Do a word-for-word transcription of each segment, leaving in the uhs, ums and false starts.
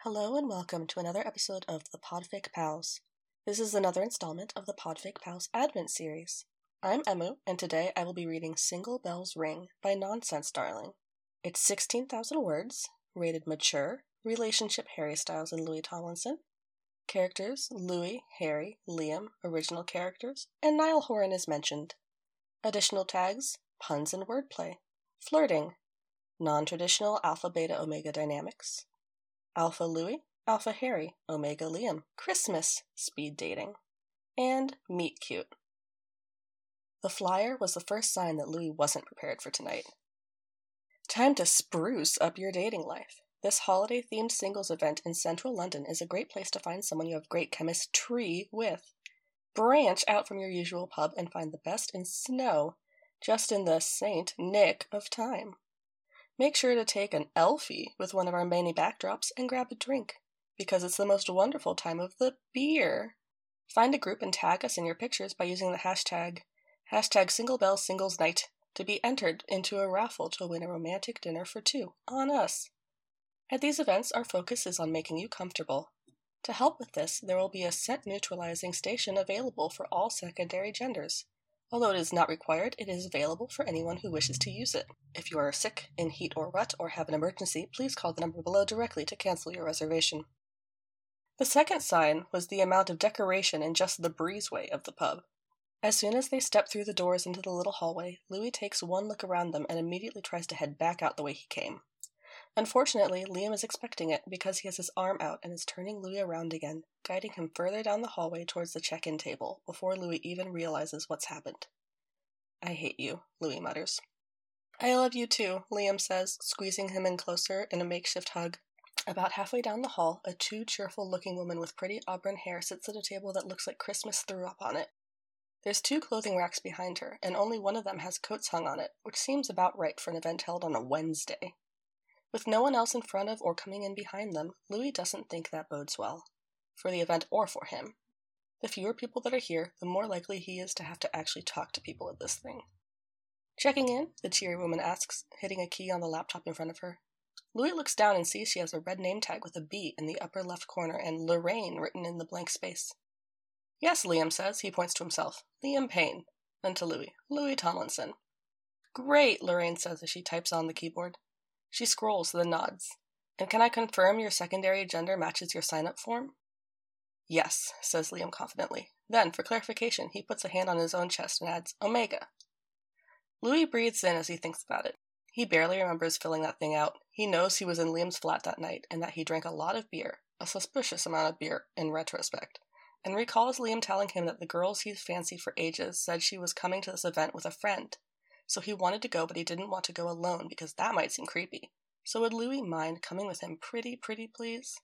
Hello and welcome to another episode of the Podfic Pals. This is another installment of the Podfic Pals Advent series. I'm Emu, and today I will be reading Single Bells Ring by Nonsense Darling. It's sixteen thousand words, rated mature, relationship Harry Styles and Louis Tomlinson. Characters, Louis, Harry, Liam, original characters, and Niall Horan is mentioned. Additional tags, puns and wordplay, flirting, non-traditional alpha-beta omega dynamics, Alpha Louis, Alpha Harry, Omega Liam, Christmas, speed dating, and meet cute. The flyer was the first sign that Louis wasn't prepared for tonight. Time to spruce up your dating life. This holiday-themed singles event in central London is a great place to find someone you have great chemistry with. Branch out from your usual pub and find the best in snow, just in the Saint Nick of time. Make sure to take an Elfie with one of our many backdrops and grab a drink, because it's the most wonderful time of the beer. Find a group and tag us in your pictures by using the hashtag, hashtag SingleBellSinglesNight to be entered into a raffle to win a romantic dinner for two on us. At these events, our focus is on making you comfortable. To help with this, there will be a scent neutralizing station available for all secondary genders. Although it is not required, it is available for anyone who wishes to use it. If you are sick, in heat or rut, or have an emergency, please call the number below directly to cancel your reservation. The second sign was the amount of decoration in just the breezeway of the pub. As soon as they step through the doors into the little hallway, Louis takes one look around them and immediately tries to head back out the way he came. Unfortunately, Liam is expecting it because he has his arm out and is turning Louis around again, guiding him further down the hallway towards the check-in table, before Louis even realizes what's happened. "I hate you," Louis mutters. "I love you too," Liam says, squeezing him in closer in a makeshift hug. About halfway down the hall, a too cheerful-looking woman with pretty auburn hair sits at a table that looks like Christmas threw up on it. There's two clothing racks behind her, and only one of them has coats hung on it, which seems about right for an event held on a Wednesday. With no one else in front of or coming in behind them, Louis doesn't think that bodes well, for the event or for him. The fewer people that are here, the more likely he is to have to actually talk to people at this thing. "Checking in?" the cheery woman asks, hitting a key on the laptop in front of her. Louis looks down and sees she has a red name tag with a B in the upper left corner and Lorraine written in the blank space. "Yes," Liam says. He points to himself. "Liam Payne." Then to Louis. "Louis Tomlinson." "Great," Lorraine says as she types on the keyboard. She scrolls, then nods. "And can I confirm your secondary gender matches your sign-up form?" "Yes," says Liam confidently. Then, for clarification, he puts a hand on his own chest and adds, "Omega." Louis breathes in as he thinks about it. He barely remembers filling that thing out. He knows he was in Liam's flat that night, and that he drank a lot of beer, a suspicious amount of beer, in retrospect, and recalls Liam telling him that the girls he's fancied for ages said she was coming to this event with a friend. So he wanted to go, but he didn't want to go alone because that might seem creepy. So would Louis mind coming with him pretty, pretty please?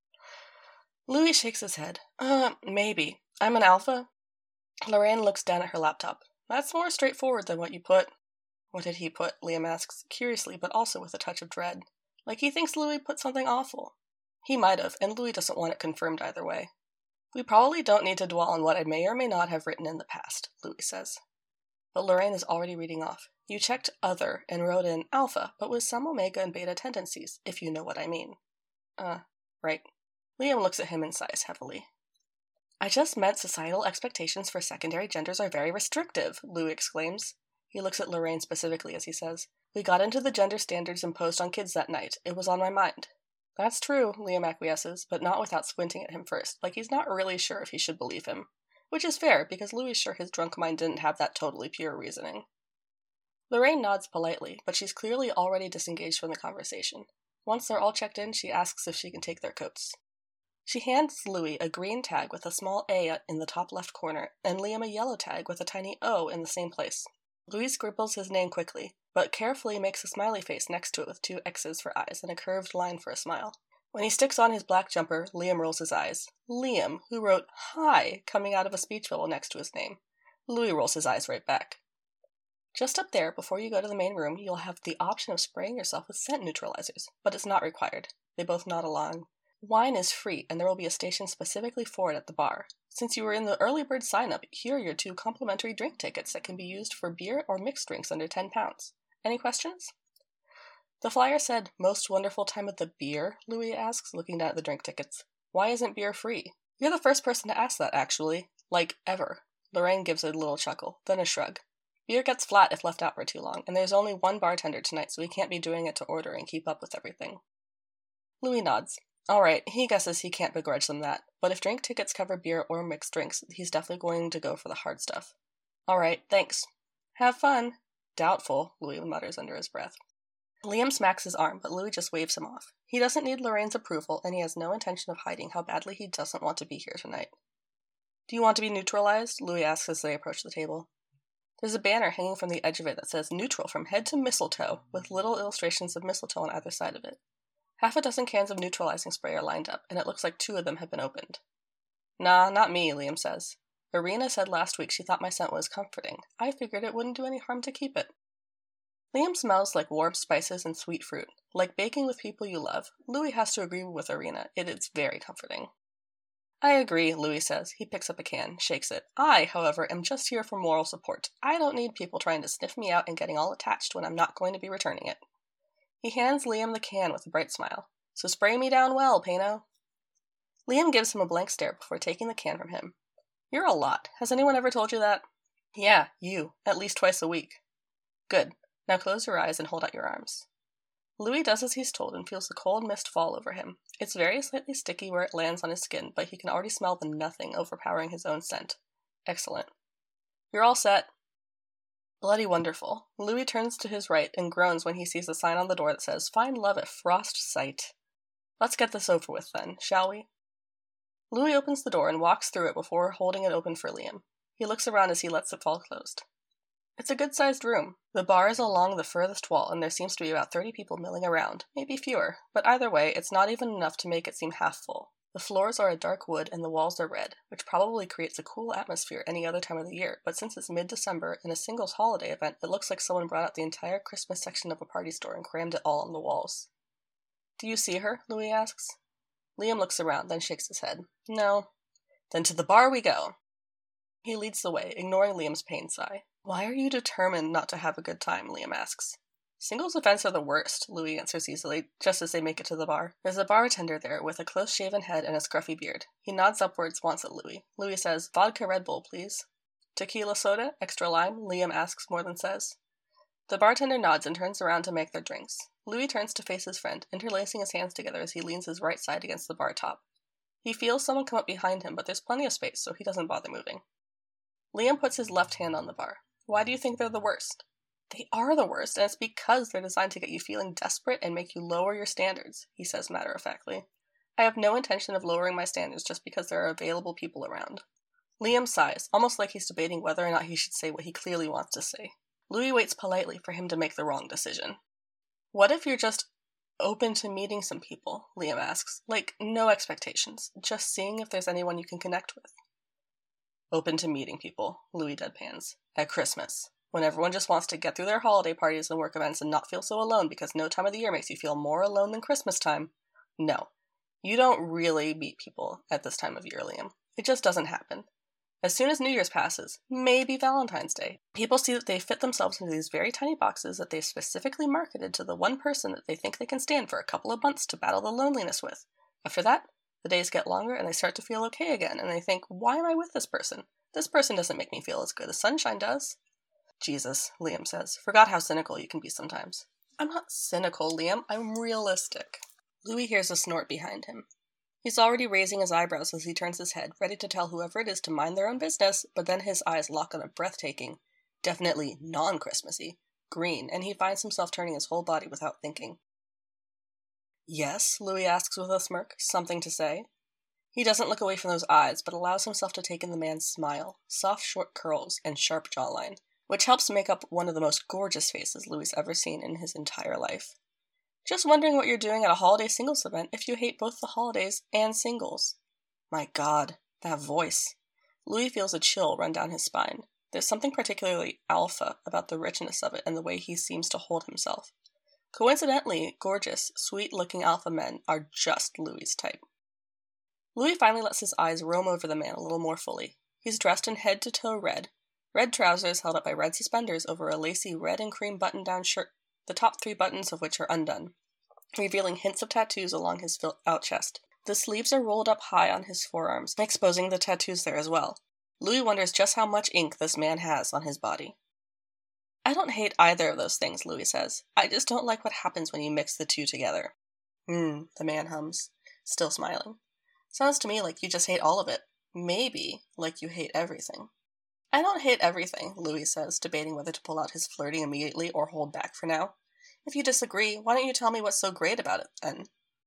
Louis shakes his head. Uh, maybe. I'm an alpha? Lorraine looks down at her laptop. That's more straightforward than what you put. What did he put? Liam asks, curiously, but also with a touch of dread. Like he thinks Louis put something awful. He might have, and Louis doesn't want it confirmed either way. We probably don't need to dwell on what I may or may not have written in the past, Louis says. But Lorraine is already reading off. You checked other and wrote in alpha, but with some omega and beta tendencies, if you know what I mean. Uh, right. Liam looks at him and sighs heavily. I just meant societal expectations for secondary genders are very restrictive, Louis exclaims. He looks at Lorraine specifically as he says, We got into the gender standards imposed on kids that night. It was on my mind. That's true, Liam acquiesces, but not without squinting at him first, like he's not really sure if he should believe him. Which is fair, because Louis is sure his drunk mind didn't have that totally pure reasoning. Lorraine nods politely, but she's clearly already disengaged from the conversation. Once they're all checked in, she asks if she can take their coats. She hands Louis a green tag with a small A in the top left corner, and Liam a yellow tag with a tiny O in the same place. Louis scribbles his name quickly, but carefully makes a smiley face next to it with two X's for eyes and a curved line for a smile. When he sticks on his black jumper, Liam rolls his eyes. Liam, who wrote "Hi" coming out of a speech bubble next to his name. Louis rolls his eyes right back. Just up there, before you go to the main room, you'll have the option of spraying yourself with scent neutralizers, but it's not required. They both nod along. Wine is free, and there will be a station specifically for it at the bar. Since you were in the early bird sign-up, here are your two complimentary drink tickets that can be used for beer or mixed drinks under ten pounds. Any questions? The flyer said, most wonderful time of the beer, Louis asks, looking down at the drink tickets. Why isn't beer free? You're the first person to ask that, actually. Like, ever. Lorraine gives a little chuckle, then a shrug. Beer gets flat if left out for too long, and there's only one bartender tonight, so he can't be doing it to order and keep up with everything. Louis nods. All right, he guesses he can't begrudge them that, but if drink tickets cover beer or mixed drinks, he's definitely going to go for the hard stuff. All right, thanks. Have fun. Doubtful, Louis mutters under his breath. Liam smacks his arm, but Louis just waves him off. He doesn't need Lorraine's approval, and he has no intention of hiding how badly he doesn't want to be here tonight. Do you want to be neutralized? Louis asks as they approach the table. There's a banner hanging from the edge of it that says neutral from head to mistletoe, with little illustrations of mistletoe on either side of it. Half a dozen cans of neutralizing spray are lined up, and it looks like two of them have been opened. Nah, not me, Liam says. Irina said last week she thought my scent was comforting. I figured it wouldn't do any harm to keep it. Liam smells like warm spices and sweet fruit. Like baking with people you love, Louis has to agree with Irina. It is very comforting. I agree, Louis says. He picks up a can, shakes it. I, however, am just here for moral support. I don't need people trying to sniff me out and getting all attached when I'm not going to be returning it. He hands Liam the can with a bright smile. So spray me down well, Pano. Liam gives him a blank stare before taking the can from him. You're a lot. Has anyone ever told you that? Yeah, you. At least twice a week. Good. Now close your eyes and hold out your arms. Louis does as he's told and feels the cold mist fall over him. It's very slightly sticky where it lands on his skin, but he can already smell the nothing overpowering his own scent. Excellent. You're all set. Bloody wonderful. Louis turns to his right and groans when he sees a sign on the door that says, Find love at frost sight. Let's get this over with then, shall we? Louis opens the door and walks through it before holding it open for Liam. He looks around as he lets it fall closed. It's a good-sized room. The bar is along the furthest wall, and there seems to be about thirty people milling around, maybe fewer, but either way, it's not even enough to make it seem half full. The floors are a dark wood and the walls are red, which probably creates a cool atmosphere any other time of the year, but since it's mid-December and a singles holiday event, it looks like someone brought out the entire Christmas section of a party store and crammed it all on the walls. Do you see her? Louis asks. Liam looks around, then shakes his head. No. Then to the bar we go. He leads the way, ignoring Liam's pained sigh. Why are you determined not to have a good time? Liam asks. Singles events are the worst, Louis answers easily, just as they make it to the bar. There's a bartender there with a close-shaven head and a scruffy beard. He nods upwards once at Louis. Louis says, Vodka Red Bull, please. Tequila soda? Extra lime? Liam asks more than says. The bartender nods and turns around to make their drinks. Louis turns to face his friend, interlacing his hands together as he leans his right side against the bar top. He feels someone come up behind him, but there's plenty of space, so he doesn't bother moving. Liam puts his left hand on the bar. Why do you think they're the worst? They are the worst, and it's because they're designed to get you feeling desperate and make you lower your standards, he says matter-of-factly. I have no intention of lowering my standards just because there are available people around. Liam sighs, almost like he's debating whether or not he should say what he clearly wants to say. Louis waits politely for him to make the wrong decision. What if you're just open to meeting some people? Liam asks. Like, no expectations, just seeing if there's anyone you can connect with. Open to meeting people, Louis deadpans. At Christmas, when everyone just wants to get through their holiday parties and work events and not feel so alone because no time of the year makes you feel more alone than Christmas time. No, you don't really meet people at this time of year, Liam. It just doesn't happen. As soon as New Year's passes, maybe Valentine's Day, people see that they fit themselves into these very tiny boxes that they've specifically marketed to the one person that they think they can stand for a couple of months to battle the loneliness with. After that, the days get longer and they start to feel okay again, and they think, why am I with this person? This person doesn't make me feel as good as sunshine does. Jesus, Liam says. Forgot how cynical you can be sometimes. I'm not cynical, Liam. I'm realistic. Louis hears a snort behind him. He's already raising his eyebrows as he turns his head, ready to tell whoever it is to mind their own business, but then his eyes lock on a breathtaking, definitely non-Christmassy, green, and he finds himself turning his whole body without thinking. Yes, Louis asks with a smirk, something to say. He doesn't look away from those eyes, but allows himself to take in the man's smile, soft short curls, and sharp jawline, which helps make up one of the most gorgeous faces Louis ever seen in his entire life. Just wondering what you're doing at a holiday singles event if you hate both the holidays and singles. My God, that voice. Louis feels a chill run down his spine. There's something particularly alpha about the richness of it and the way he seems to hold himself. Coincidentally, gorgeous, sweet-looking alpha men are just Louis' type. Louis finally lets his eyes roam over the man a little more fully. He's dressed in head-to-toe red, red trousers held up by red suspenders over a lacy red and cream button-down shirt the top three buttons of which are undone, revealing hints of tattoos along his filled-out chest. The sleeves are rolled up high on his forearms, exposing the tattoos there as well. Louis wonders just how much ink this man has on his body. I don't hate either of those things, Louis says. I just don't like what happens when you mix the two together. Hmm, the man hums, still smiling. Sounds to me like you just hate all of it. Maybe like you hate everything. I don't hate everything, Louis says, debating whether to pull out his flirting immediately or hold back for now. If you disagree, why don't you tell me what's so great about it, then?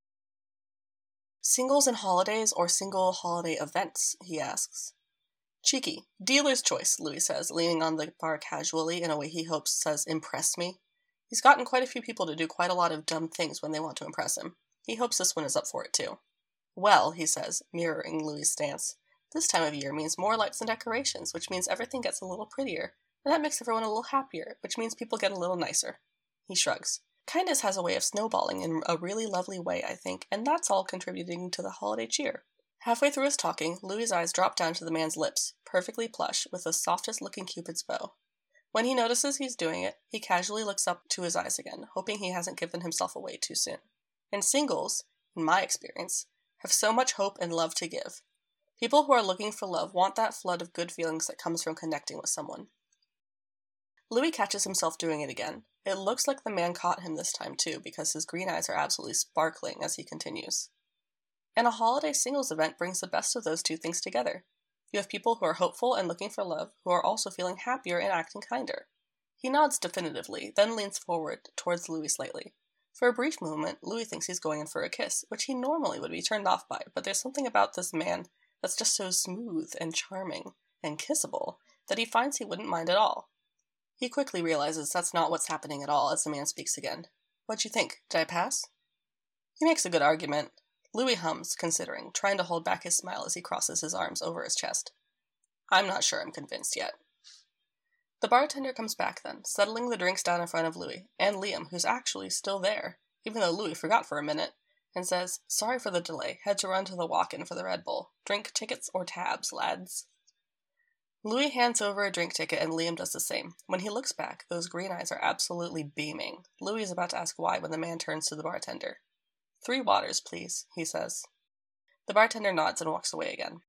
Singles and holidays or single holiday events, he asks. Cheeky. Dealer's choice, Louis says, leaning on the bar casually in a way he hopes says, impress me. He's gotten quite a few people to do quite a lot of dumb things when they want to impress him. He hopes this one is up for it, too. Well, he says, mirroring Louis' stance, this time of year means more lights and decorations, which means everything gets a little prettier, and that makes everyone a little happier, which means people get a little nicer. He shrugs. Kindness has a way of snowballing in a really lovely way, I think, and that's all contributing to the holiday cheer. Halfway through his talking, Louis' eyes drop down to the man's lips, perfectly plush, with the softest-looking Cupid's bow. When he notices he's doing it, he casually looks up to his eyes again, hoping he hasn't given himself away too soon. And singles, in my experience, have so much hope and love to give. People who are looking for love want that flood of good feelings that comes from connecting with someone. Louis catches himself doing it again. It looks like the man caught him this time too, because his green eyes are absolutely sparkling as he continues. And a holiday singles event brings the best of those two things together. You have people who are hopeful and looking for love, who are also feeling happier and acting kinder. He nods definitively, then leans forward towards Louis slightly. For a brief moment, Louis thinks he's going in for a kiss, which he normally would be turned off by, but there's something about this man that's just so smooth and charming and kissable that he finds he wouldn't mind at all. He quickly realizes that's not what's happening at all as the man speaks again. What'd you think? Did I pass? He makes a good argument. Louis hums, considering, trying to hold back his smile as he crosses his arms over his chest. I'm not sure I'm convinced yet. The bartender comes back then, settling the drinks down in front of Louis, and Liam, who's actually still there, even though Louis forgot for a minute, and says, sorry for the delay, had to run to the walk-in for the Red Bull. Drink tickets or tabs, lads? Louis hands over a drink ticket and Liam does the same. When he looks back, those green eyes are absolutely beaming. Louis is about to ask why when the man turns to the bartender. Three waters, please, he says. The bartender nods and walks away again.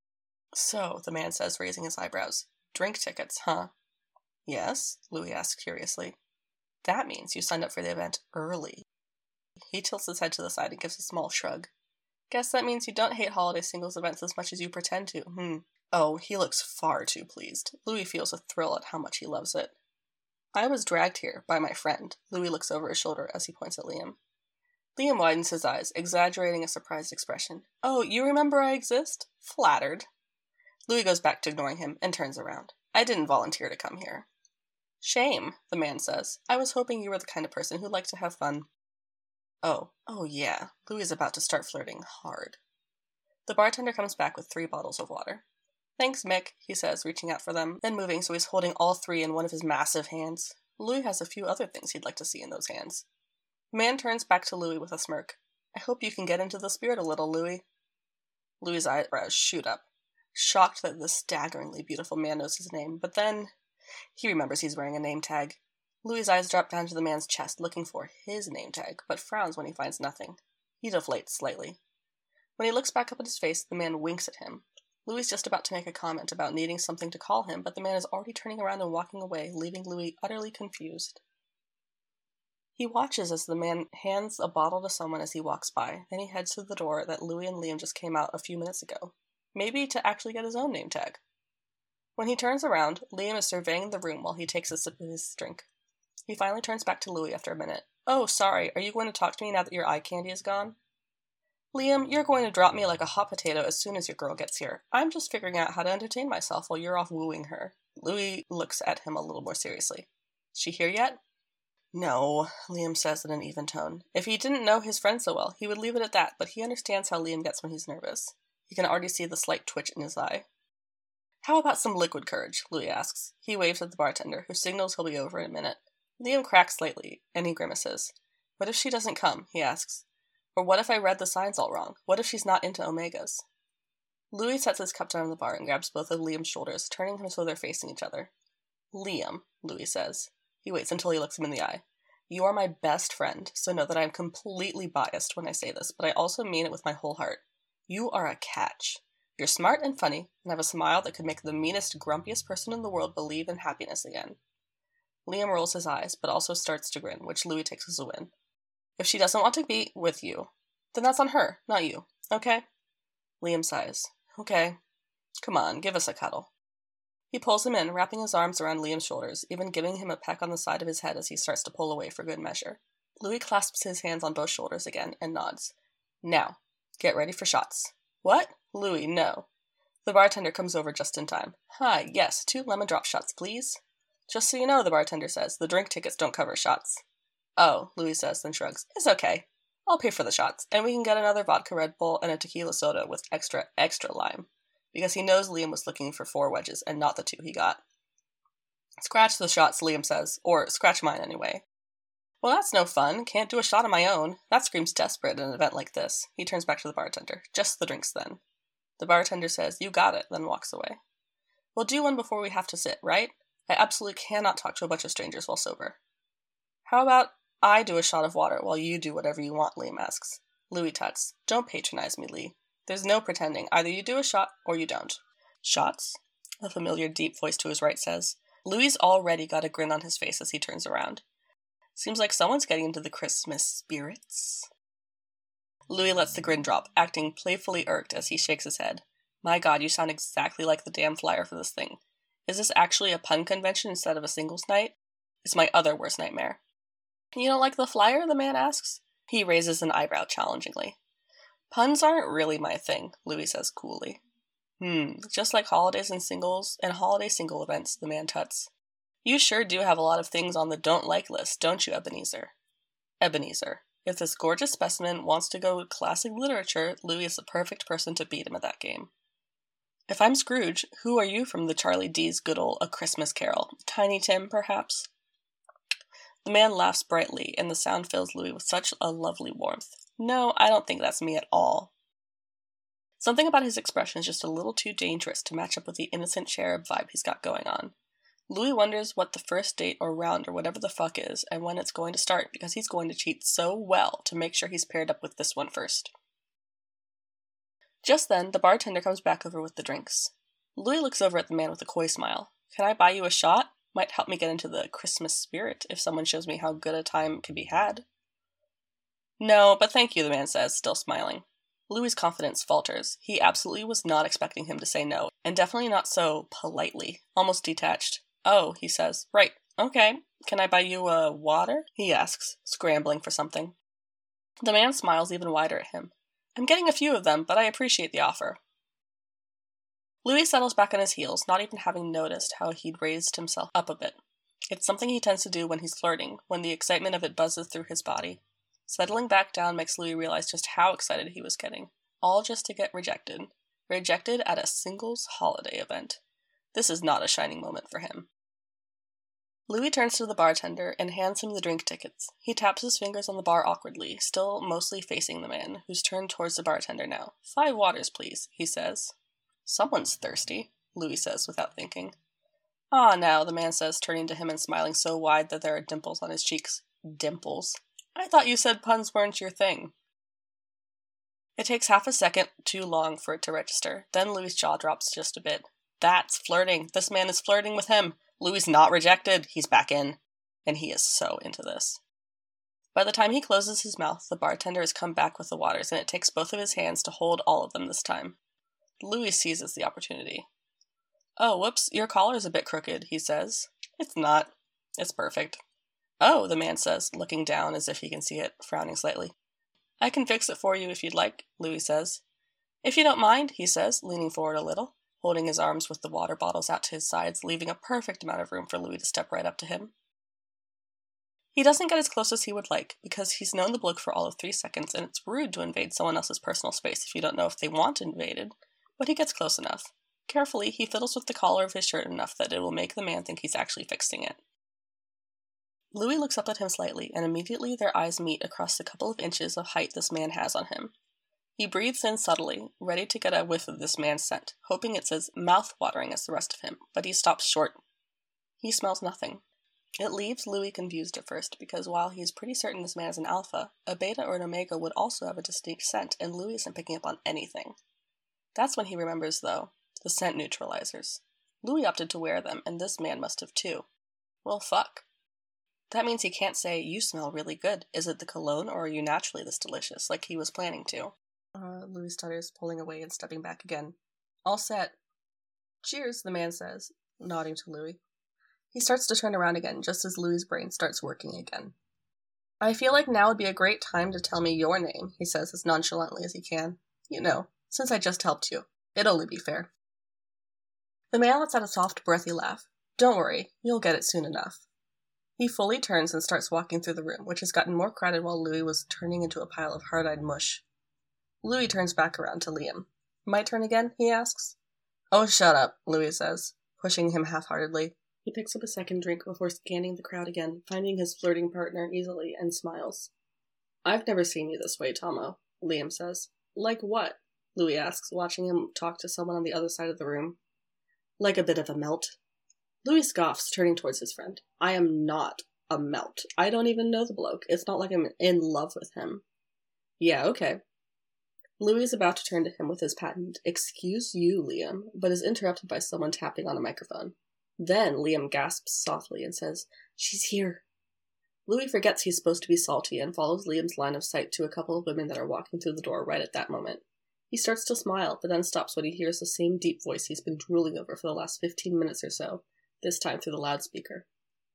So, the man says, raising his eyebrows. Drink tickets, huh? Yes, Louis asks curiously. That means you signed up for the event early. He tilts his head to the side and gives a small shrug. Guess that means you don't hate holiday singles events as much as you pretend to, hmm. Oh, he looks far too pleased. Louis feels a thrill at how much he loves it. I was dragged here by my friend. Louis looks over his shoulder as he points at Liam. Liam widens his eyes, exaggerating a surprised expression. Oh, you remember I exist? Flattered. Louis goes back to ignoring him and turns around. I didn't volunteer to come here. Shame, the man says. I was hoping you were the kind of person who liked to have fun. Oh, oh yeah. Louis is about to start flirting hard. The bartender comes back with three bottles of water. Thanks, Mick, he says, reaching out for them, then moving so he's holding all three in one of his massive hands. Louis has a few other things he'd like to see in those hands. The man turns back to Louis with a smirk. I hope you can get into the spirit a little, Louis. Louis' eyebrows shoot up, shocked that this staggeringly beautiful man knows his name, but then he remembers he's wearing a name tag. Louis' eyes drop down to the man's chest, looking for his name tag, but frowns when he finds nothing. He deflates slightly. When he looks back up at his face, the man winks at him. Louis is just about to make a comment about needing something to call him, but the man is already turning around and walking away, leaving Louis utterly confused. He watches as the man hands a bottle to someone as he walks by, then he heads to the door that Louis and Liam just came out a few minutes ago, maybe to actually get his own name tag. When he turns around, Liam is surveying the room while he takes a sip of his drink. He finally turns back to Louis after a minute. Oh, sorry, are you going to talk to me now that your eye candy is gone? Liam, you're going to drop me like a hot potato as soon as your girl gets here. I'm just figuring out how to entertain myself while you're off wooing her. Louis looks at him a little more seriously. Is she here yet? No, Liam says in an even tone. If he didn't know his friend so well, he would leave it at that, but he understands how Liam gets when he's nervous. He can already see the slight twitch in his eye. How about some liquid courage? Louis asks. He waves at the bartender, who signals he'll be over in a minute. Liam cracks slightly, and he grimaces. What if she doesn't come? He asks. Or what if I read the signs all wrong? What if she's not into omegas? Louis sets his cup down on the bar and grabs both of Liam's shoulders, turning him so they're facing each other. Liam, Louis says. He waits until he looks him in the eye. You are my best friend, so know that I am completely biased when I say this, but I also mean it with my whole heart. You are a catch. You're smart and funny, and have a smile that could make the meanest, grumpiest person in the world believe in happiness again. Liam rolls his eyes, but also starts to grin, which Louis takes as a win. If she doesn't want to be with you, then that's on her, not you, okay? Liam sighs. Okay. Come on, give us a cuddle. He pulls him in, wrapping his arms around Liam's shoulders, even giving him a peck on the side of his head as he starts to pull away for good measure. Louis clasps his hands on both shoulders again and nods. Now, get ready for shots. What? Louis, no. The bartender comes over just in time. Hi, yes, two lemon drop shots, please. Just so you know, the bartender says, the drink tickets don't cover shots. Oh, Louis says, then shrugs. It's okay. I'll pay for the shots, and we can get another vodka Red Bull and a tequila soda with extra, extra lime. Because he knows Liam was looking for four wedges and not the two he got. Scratch the shots, Liam says. Or scratch mine anyway. Well, that's no fun. Can't do a shot on my own. That screams desperate at an event like this. He turns back to the bartender. Just the drinks, then. The bartender says, you got it, then walks away. We'll do one before we have to sit, right? I absolutely cannot talk to a bunch of strangers while sober. How about I do a shot of water while you do whatever you want, Liam asks. Louis tuts. Don't patronize me, Lee. There's no pretending. Either you do a shot, or you don't. Shots? A familiar deep voice to his right says. Louis already got a grin on his face as he turns around. Seems like someone's getting into the Christmas spirits. Louis lets the grin drop, acting playfully irked as he shakes his head. My god, you sound exactly like the damn flyer for this thing. Is this actually a pun convention instead of a singles night? It's my other worst nightmare. You don't like the flyer? The man asks. He raises an eyebrow challengingly. Puns aren't really my thing, Louis says coolly. Hmm, just like holidays and singles and holiday single events, the man tuts. You sure do have a lot of things on the don't like list, don't you, Ebenezer? Ebenezer. If this gorgeous specimen wants to go with classic literature, Louis is the perfect person to beat him at that game. If I'm Scrooge, who are you from the Charlie D's good ol' A Christmas Carol? Tiny Tim, perhaps? The man laughs brightly, and the sound fills Louis with such a lovely warmth. No, I don't think that's me at all. Something about his expression is just a little too dangerous to match up with the innocent cherub vibe he's got going on. Louis wonders what the first date or round or whatever the fuck is, and when it's going to start, because he's going to cheat so well to make sure he's paired up with this one first. Just then, the bartender comes back over with the drinks. Louis looks over at the man with a coy smile. Can I buy you a shot? Might help me get into the Christmas spirit if someone shows me how good a time can be had. No, but thank you, the man says, still smiling. Louis' confidence falters. He absolutely was not expecting him to say no, and definitely not so politely, almost detached. Oh, he says, right, okay. Can I buy you a water? He asks, scrambling for something. The man smiles even wider at him. I'm getting a few of them, but I appreciate the offer. Louis settles back on his heels, not even having noticed how he'd raised himself up a bit. It's something he tends to do when he's flirting, when the excitement of it buzzes through his body. Settling back down makes Louis realize just how excited he was getting. All just to get rejected. Rejected at a singles holiday event. This is not a shining moment for him. Louis turns to the bartender and hands him the drink tickets. He taps his fingers on the bar awkwardly, still mostly facing the man, who's turned towards the bartender now. Five waters, please, he says. Someone's thirsty, Louis says without thinking. Ah, now, the man says, turning to him and smiling so wide that there are dimples on his cheeks. Dimples? I thought you said puns weren't your thing. It takes half a second too long for it to register. Then Louis' jaw drops just a bit. That's flirting. This man is flirting with him. Louis not rejected. He's back in. And he is so into this. By the time he closes his mouth, the bartender has come back with the waters, and it takes both of his hands to hold all of them this time. Louis seizes the opportunity. Oh, whoops, your collar's a bit crooked, he says. It's not. It's perfect. Oh, the man says, looking down as if he can see it, frowning slightly. I can fix it for you if you'd like, Louis says. If you don't mind, he says, leaning forward a little, holding his arms with the water bottles out to his sides, leaving a perfect amount of room for Louis to step right up to him. He doesn't get as close as he would like, because he's known the bloke for all of three seconds, and it's rude to invade someone else's personal space if you don't know if they want invaded, but he gets close enough. Carefully, he fiddles with the collar of his shirt enough that it will make the man think he's actually fixing it. Louis looks up at him slightly, and immediately their eyes meet across the couple of inches of height this man has on him. He breathes in subtly, ready to get a whiff of this man's scent, hoping it's as mouth-watering as the rest of him, but he stops short. He smells nothing. It leaves Louis confused at first, because while he's pretty certain this man is an alpha, a beta or an omega would also have a distinct scent, and Louis isn't picking up on anything. That's when he remembers, though, the scent neutralizers. Louis opted to wear them, and this man must have too. Well, fuck. That means he can't say, "You smell really good. Is it the cologne, or are you naturally this delicious?" like he was planning to. Uh, Louis stutters, pulling away and stepping back again. All set. Cheers, the man says, nodding to Louis. He starts to turn around again, just as Louis' brain starts working again. "I feel like now would be a great time to tell me your name," he says as nonchalantly as he can. "You know, since I just helped you. It'd only be fair." The man lets out a soft, breathy laugh. "Don't worry, you'll get it soon enough." He fully turns and starts walking through the room, which has gotten more crowded while Louis was turning into a pile of hard-eyed mush. Louis turns back around to Liam. "My turn again?" he asks. "Oh, shut up," Louis says, pushing him half-heartedly. He picks up a second drink before scanning the crowd again, finding his flirting partner easily, and smiles. "I've never seen you this way, Tomo," Liam says. "Like what?" Louis asks, watching him talk to someone on the other side of the room. "Like a bit of a melt." Louis scoffs, turning towards his friend. "I am not a melt. I don't even know the bloke. It's not like I'm in love with him." "Yeah, okay." Louis is about to turn to him with his patent, "Excuse you, Liam," but is interrupted by someone tapping on a microphone. Then Liam gasps softly and says, "She's here." Louis forgets he's supposed to be salty and follows Liam's line of sight to a couple of women that are walking through the door right at that moment. He starts to smile, but then stops when he hears the same deep voice he's been drooling over for the last fifteen minutes or so, this time through the loudspeaker.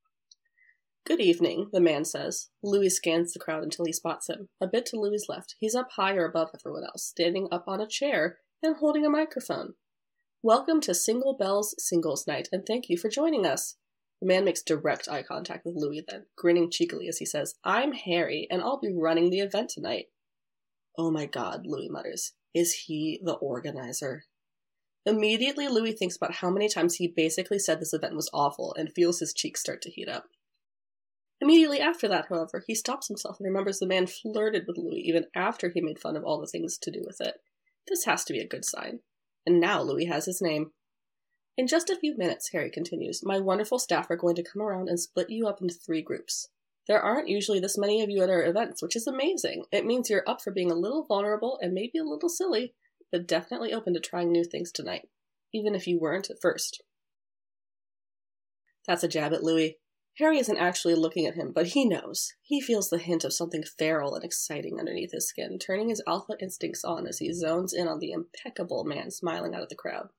"Good evening," the man says. Louis scans the crowd until he spots him. A bit to Louis' left, he's up higher above everyone else, standing up on a chair and holding a microphone. "Welcome to Single Bells Singles Night, and thank you for joining us." The man makes direct eye contact with Louis then, grinning cheekily as he says, "I'm Harry, and I'll be running the event tonight." "Oh my god," Louis mutters. Is he the organizer? Immediately, Louis thinks about how many times he basically said this event was awful and feels his cheeks start to heat up. Immediately after that, however, he stops himself and remembers the man flirted with Louis even after he made fun of all the things to do with it. This has to be a good sign. And now Louis has his name. "In just a few minutes," Harry continues, "my wonderful staff are going to come around and split you up into three groups. There aren't usually this many of you at our events, which is amazing. It means you're up for being a little vulnerable and maybe a little silly, but definitely open to trying new things tonight, even if you weren't at first." That's a jab at Louis. Harry isn't actually looking at him, but he knows. He feels the hint of something feral and exciting underneath his skin, turning his alpha instincts on as he zones in on the impeccable man smiling out of the crowd.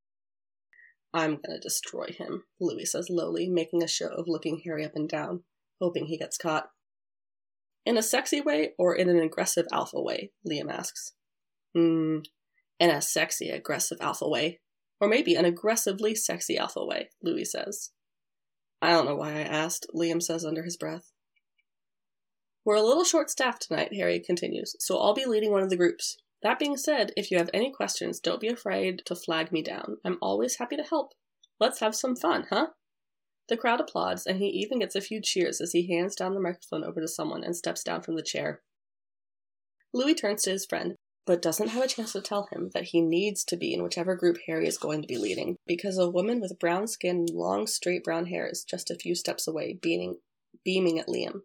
"I'm gonna destroy him," Louis says lowly, making a show of looking Harry up and down, hoping he gets caught. "In a sexy way or in an aggressive alpha way?" Liam asks. Hmm, in a sexy, aggressive alpha way. Or maybe an aggressively sexy alpha way, Louis says. "I don't know why I asked," Liam says under his breath. "We're a little short-staffed tonight," Harry continues, "so I'll be leading one of the groups. That being said, if you have any questions, don't be afraid to flag me down. I'm always happy to help. Let's have some fun, huh?" The crowd applauds, and he even gets a few cheers as he hands down the microphone over to someone and steps down from the chair. Louis turns to his friend, but doesn't have a chance to tell him that he needs to be in whichever group Harry is going to be leading, because a woman with brown skin and long, straight brown hair is just a few steps away, beaming, beaming at Liam.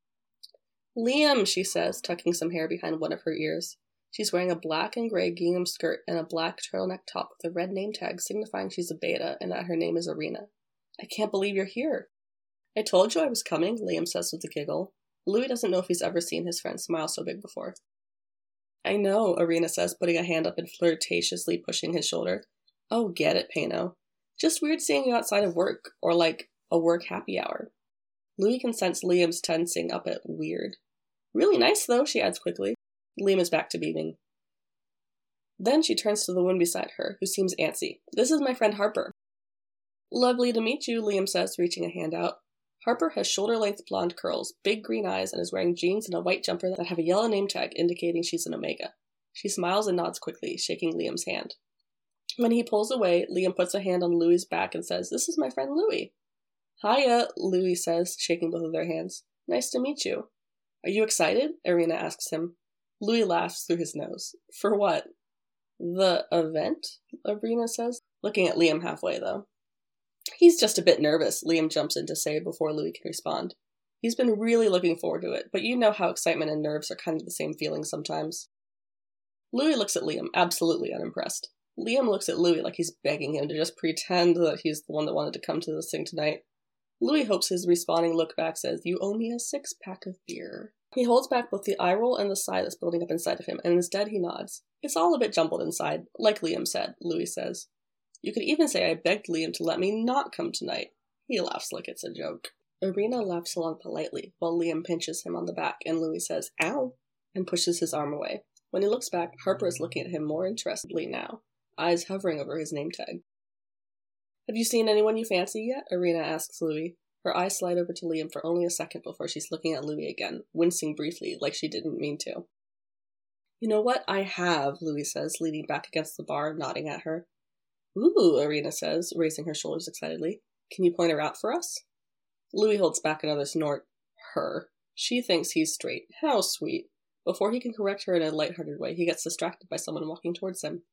"Liam," she says, tucking some hair behind one of her ears. She's wearing a black and gray gingham skirt and a black turtleneck top with a red name tag signifying she's a beta and that her name is Irina. "I can't believe you're here." "I told you I was coming," Liam says with a giggle. Louis doesn't know if he's ever seen his friend smile so big before. "I know," Irina says, putting a hand up and flirtatiously pushing his shoulder. "Oh, get it, Pano. Just weird seeing you outside of work, or like a work happy hour." Louis can sense Liam's tensing up at weird. "Really nice, though," she adds quickly. Liam is back to beaming. Then she turns to the woman beside her, who seems antsy. "This is my friend Harper." "Lovely to meet you," Liam says, reaching a hand out. Harper has shoulder-length blonde curls, big green eyes, and is wearing jeans and a white jumper that have a yellow name tag indicating she's an Omega. She smiles and nods quickly, shaking Liam's hand. When he pulls away, Liam puts a hand on Louis' back and says, "This is my friend Louis." "Hiya," Louis says, shaking both of their hands. "Nice to meet you." "Are you excited?" Irina asks him. Louis laughs through his nose. "For what?" "The event?" Irina says, looking at Liam halfway, though. He's just a bit nervous, Liam jumps in to say before Louis can respond. He's been really looking forward to it, but you know how excitement and nerves are kind of the same feeling sometimes. Louis looks at Liam, absolutely unimpressed. Liam looks at Louis like he's begging him to just pretend that he's the one that wanted to come to this thing tonight. Louis hopes his responding look back says, "You owe me a six-pack of beer." He holds back both the eye roll and the sigh that's building up inside of him, and instead he nods. It's all a bit jumbled inside, like Liam said, Louis says. You could even say I begged Liam to let me not come tonight. He laughs like it's a joke. Irina laughs along politely, while Liam pinches him on the back, and Louis says, "Ow," and pushes his arm away. When he looks back, Harper is looking at him more interestedly now, eyes hovering over his name tag. "Have you seen anyone you fancy yet?" Irina asks Louis. Her eyes slide over to Liam for only a second before she's looking at Louis again, wincing briefly, like she didn't mean to. "You know what? I have," Louis says, leaning back against the bar, nodding at her. "Ooh," Irina says, raising her shoulders excitedly. "Can you point her out for us?" Louis holds back another snort. Her. She thinks he's straight. How sweet. Before he can correct her in a lighthearted way, he gets distracted by someone walking towards him.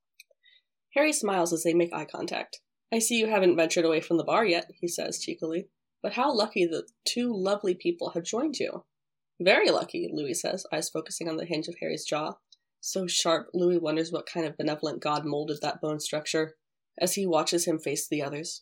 Harry smiles as they make eye contact. "I see you haven't ventured away from the bar yet," he says cheekily. "But how lucky that two lovely people have joined you." "Very lucky," Louis says, eyes focusing on the hinge of Harry's jaw. So sharp, Louis wonders what kind of benevolent god molded that bone structure, as he watches him face the others.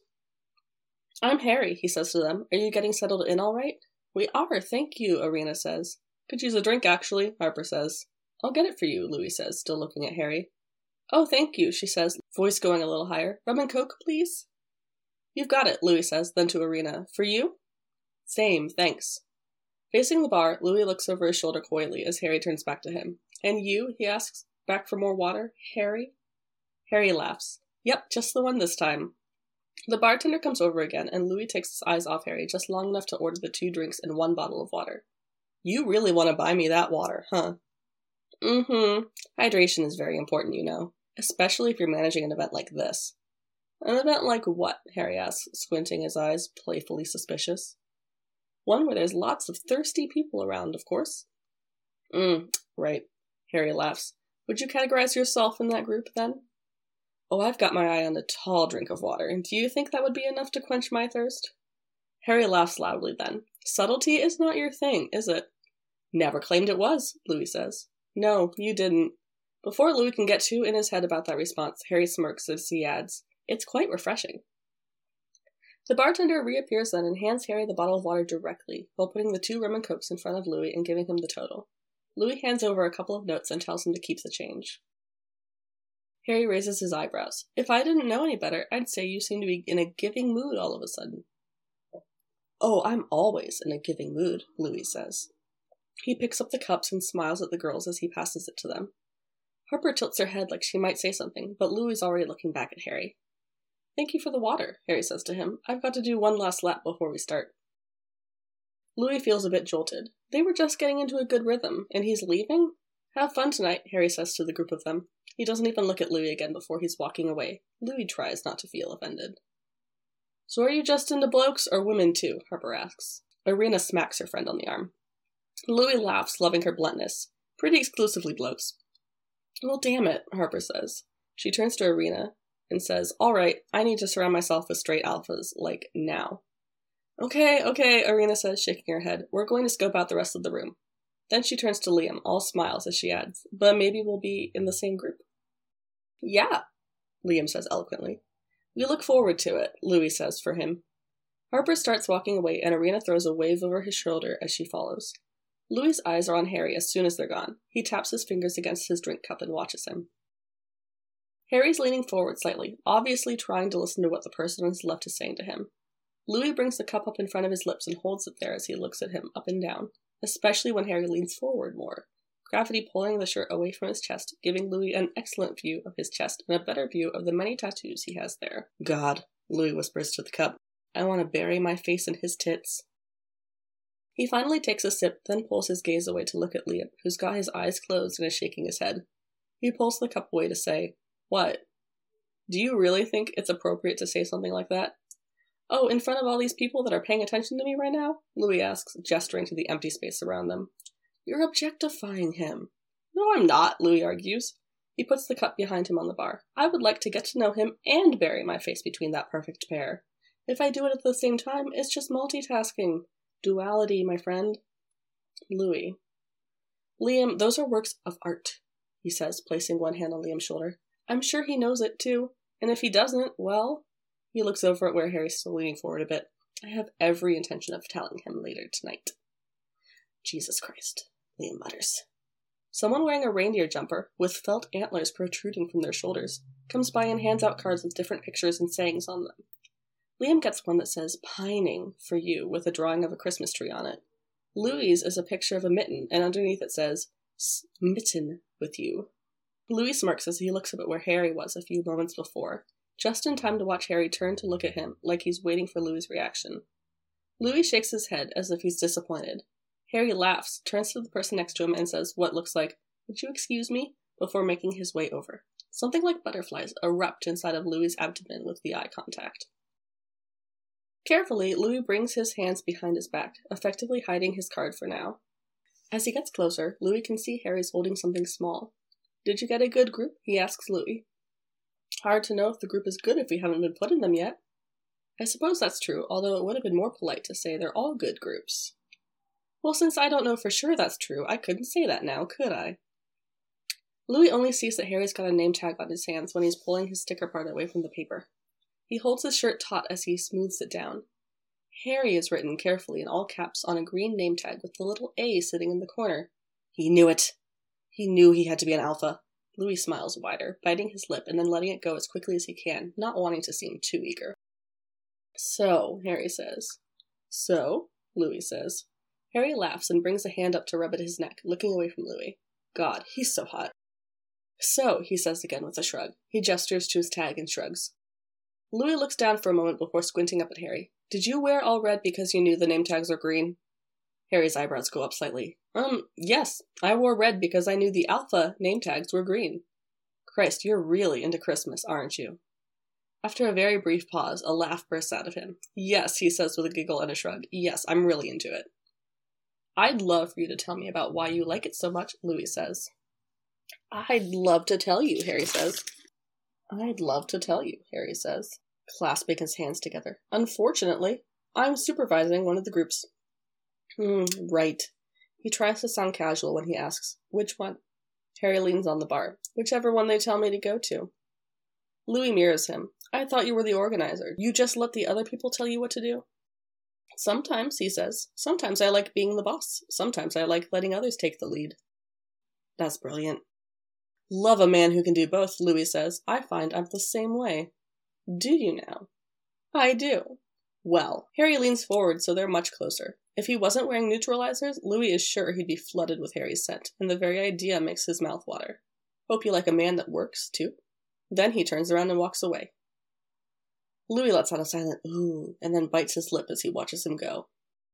"I'm Harry," he says to them. "Are you getting settled in all right?" "We are, thank you," Irina says. "Could use a drink, actually," Harper says. "I'll get it for you," Louis says, still looking at Harry. "Oh, thank you," she says, voice going a little higher. "Rum and coke, please?" "You've got it," Louis says, then to Irina. "For you?" "Same, thanks." Facing the bar, Louis looks over his shoulder coyly as Harry turns back to him. "And you?" he asks. "Back for more water, Harry?" Harry laughs. "Yep, just the one this time." The bartender comes over again, and Louis takes his eyes off Harry just long enough to order the two drinks and one bottle of water. "You really want to buy me that water, huh?" "Mm-hmm. Hydration is very important, you know. Especially if you're managing an event like this." "An event like what?" Harry asks, squinting his eyes, playfully suspicious. "One where there's lots of thirsty people around, of course." Mm, right. Harry laughs. "Would you categorize yourself in that group, then?" "Oh, I've got my eye on a tall drink of water, and do you think that would be enough to quench my thirst?" Harry laughs loudly then. "Subtlety is not your thing, is it?" "Never claimed it was," Louis says. "No, you didn't." Before Louis can get too in his head about that response, Harry smirks as he adds, "It's quite refreshing." The bartender reappears then and hands Harry the bottle of water directly, while putting the two rum and cokes in front of Louis and giving him the total. Louis hands over a couple of notes and tells him to keep the change. Harry raises his eyebrows. "If I didn't know any better, I'd say you seem to be in a giving mood all of a sudden." "Oh, I'm always in a giving mood," Louis says. He picks up the cups and smiles at the girls as he passes it to them. Harper tilts her head like she might say something, but Louis is already looking back at Harry. "Thank you for the water," Harry says to him. "I've got to do one last lap before we start." Louis feels a bit jolted. They were just getting into a good rhythm, and he's leaving? "Have fun tonight," Harry says to the group of them. He doesn't even look at Louis again before he's walking away. Louis tries not to feel offended. "So are you just into blokes, or women too?" Harper asks. Irina smacks her friend on the arm. Louis laughs, loving her bluntness. "Pretty exclusively blokes." "Well, damn it," Harper says. She turns to Irina and says, "All right, I need to surround myself with straight alphas, like, now." "Okay, okay," Irina says, shaking her head. "We're going to scope out the rest of the room." Then she turns to Liam, all smiles as she adds, "But maybe we'll be in the same group." "Yeah," Liam says eloquently. "We look forward to it," Louis says for him. Harper starts walking away, and Irina throws a wave over his shoulder as she follows. Louis' eyes are on Harry as soon as they're gone. He taps his fingers against his drink cup and watches him. Harry's leaning forward slightly, obviously trying to listen to what the person on his left is saying to him. Louis brings the cup up in front of his lips and holds it there as he looks at him up and down, especially when Harry leans forward more, gravity pulling the shirt away from his chest, giving Louis an excellent view of his chest and a better view of the many tattoos he has there. "God," Louis whispers to the cup, "I want to bury my face in his tits." He finally takes a sip, then pulls his gaze away to look at Liam, who's got his eyes closed and is shaking his head. He pulls the cup away to say, "What? Do you really think it's appropriate to say something like that?" "Oh, in front of all these people that are paying attention to me right now?" Louis asks, gesturing to the empty space around them. "You're objectifying him." "No, I'm not," Louis argues. He puts the cup behind him on the bar. "I would like to get to know him and bury my face between that perfect pair. If I do it at the same time, it's just multitasking. Duality, my friend. Louis. Liam, those are works of art, he says, placing one hand on Liam's shoulder. I'm sure he knows it, too. And if he doesn't, well... He looks over at where Harry's still leaning forward a bit. I have every intention of telling him later tonight. Jesus Christ, Liam mutters. Someone wearing a reindeer jumper, with felt antlers protruding from their shoulders, comes by and hands out cards with different pictures and sayings on them. Liam gets one that says, Pining for you, with a drawing of a Christmas tree on it. Louis' is a picture of a mitten, and underneath it says, Smitten with you. Louis smirks as he looks up at where Harry was a few moments before, just in time to watch Harry turn to look at him, like he's waiting for Louis' reaction. Louis shakes his head as if he's disappointed. Harry laughs, turns to the person next to him, and says what looks like, Would you excuse me? Before making his way over. Something like butterflies erupt inside of Louis' abdomen with the eye contact. Carefully, Louis brings his hands behind his back, effectively hiding his card for now. As he gets closer, Louis can see Harry's holding something small. Did you get a good group? He asks Louis. Hard to know if the group is good if we haven't been put in them yet. I suppose that's true, although it would have been more polite to say they're all good groups. Well, since I don't know for sure that's true, I couldn't say that now, could I? Louis only sees that Harry's got a name tag on his hands when he's pulling his sticker part away from the paper. He holds his shirt taut as he smooths it down. Harry is written carefully in all caps on a green name tag with the little A sitting in the corner. He knew it. He knew he had to be an alpha. Louis smiles wider, biting his lip and then letting it go as quickly as he can, not wanting to seem too eager. So, Harry says. So, Louis says. Harry laughs and brings a hand up to rub at his neck, looking away from Louis. God, he's so hot. So, he says again with a shrug. He gestures to his tag and shrugs. Louis looks down for a moment before squinting up at Harry. Did you wear all red because you knew the name tags were green? Harry's eyebrows go up slightly. Um, yes, I wore red because I knew the alpha name tags were green. Christ, you're really into Christmas, aren't you? After a very brief pause, a laugh bursts out of him. Yes, he says with a giggle and a shrug. Yes, I'm really into it. I'd love for you to tell me about why you like it so much, Louis says. I'd love to tell you, Harry says. I'd love to tell you, Harry says, clasping his hands together. Unfortunately, I'm supervising one of the groups. Hmm, right. He tries to sound casual when he asks, which one? Harry leans on the bar. Whichever one they tell me to go to. Louis mirrors him. I thought you were the organizer. You just let the other people tell you what to do? Sometimes, he says. Sometimes I like being the boss. Sometimes I like letting others take the lead. That's brilliant. Love a man who can do both, Louis says. I find I'm the same way. Do you now? I do. Well, Harry leans forward so they're much closer. If he wasn't wearing neutralizers, Louis is sure he'd be flooded with Harry's scent, and the very idea makes his mouth water. Hope you like a man that works, too? Then he turns around and walks away. Louis lets out a silent ooh, and then bites his lip as he watches him go.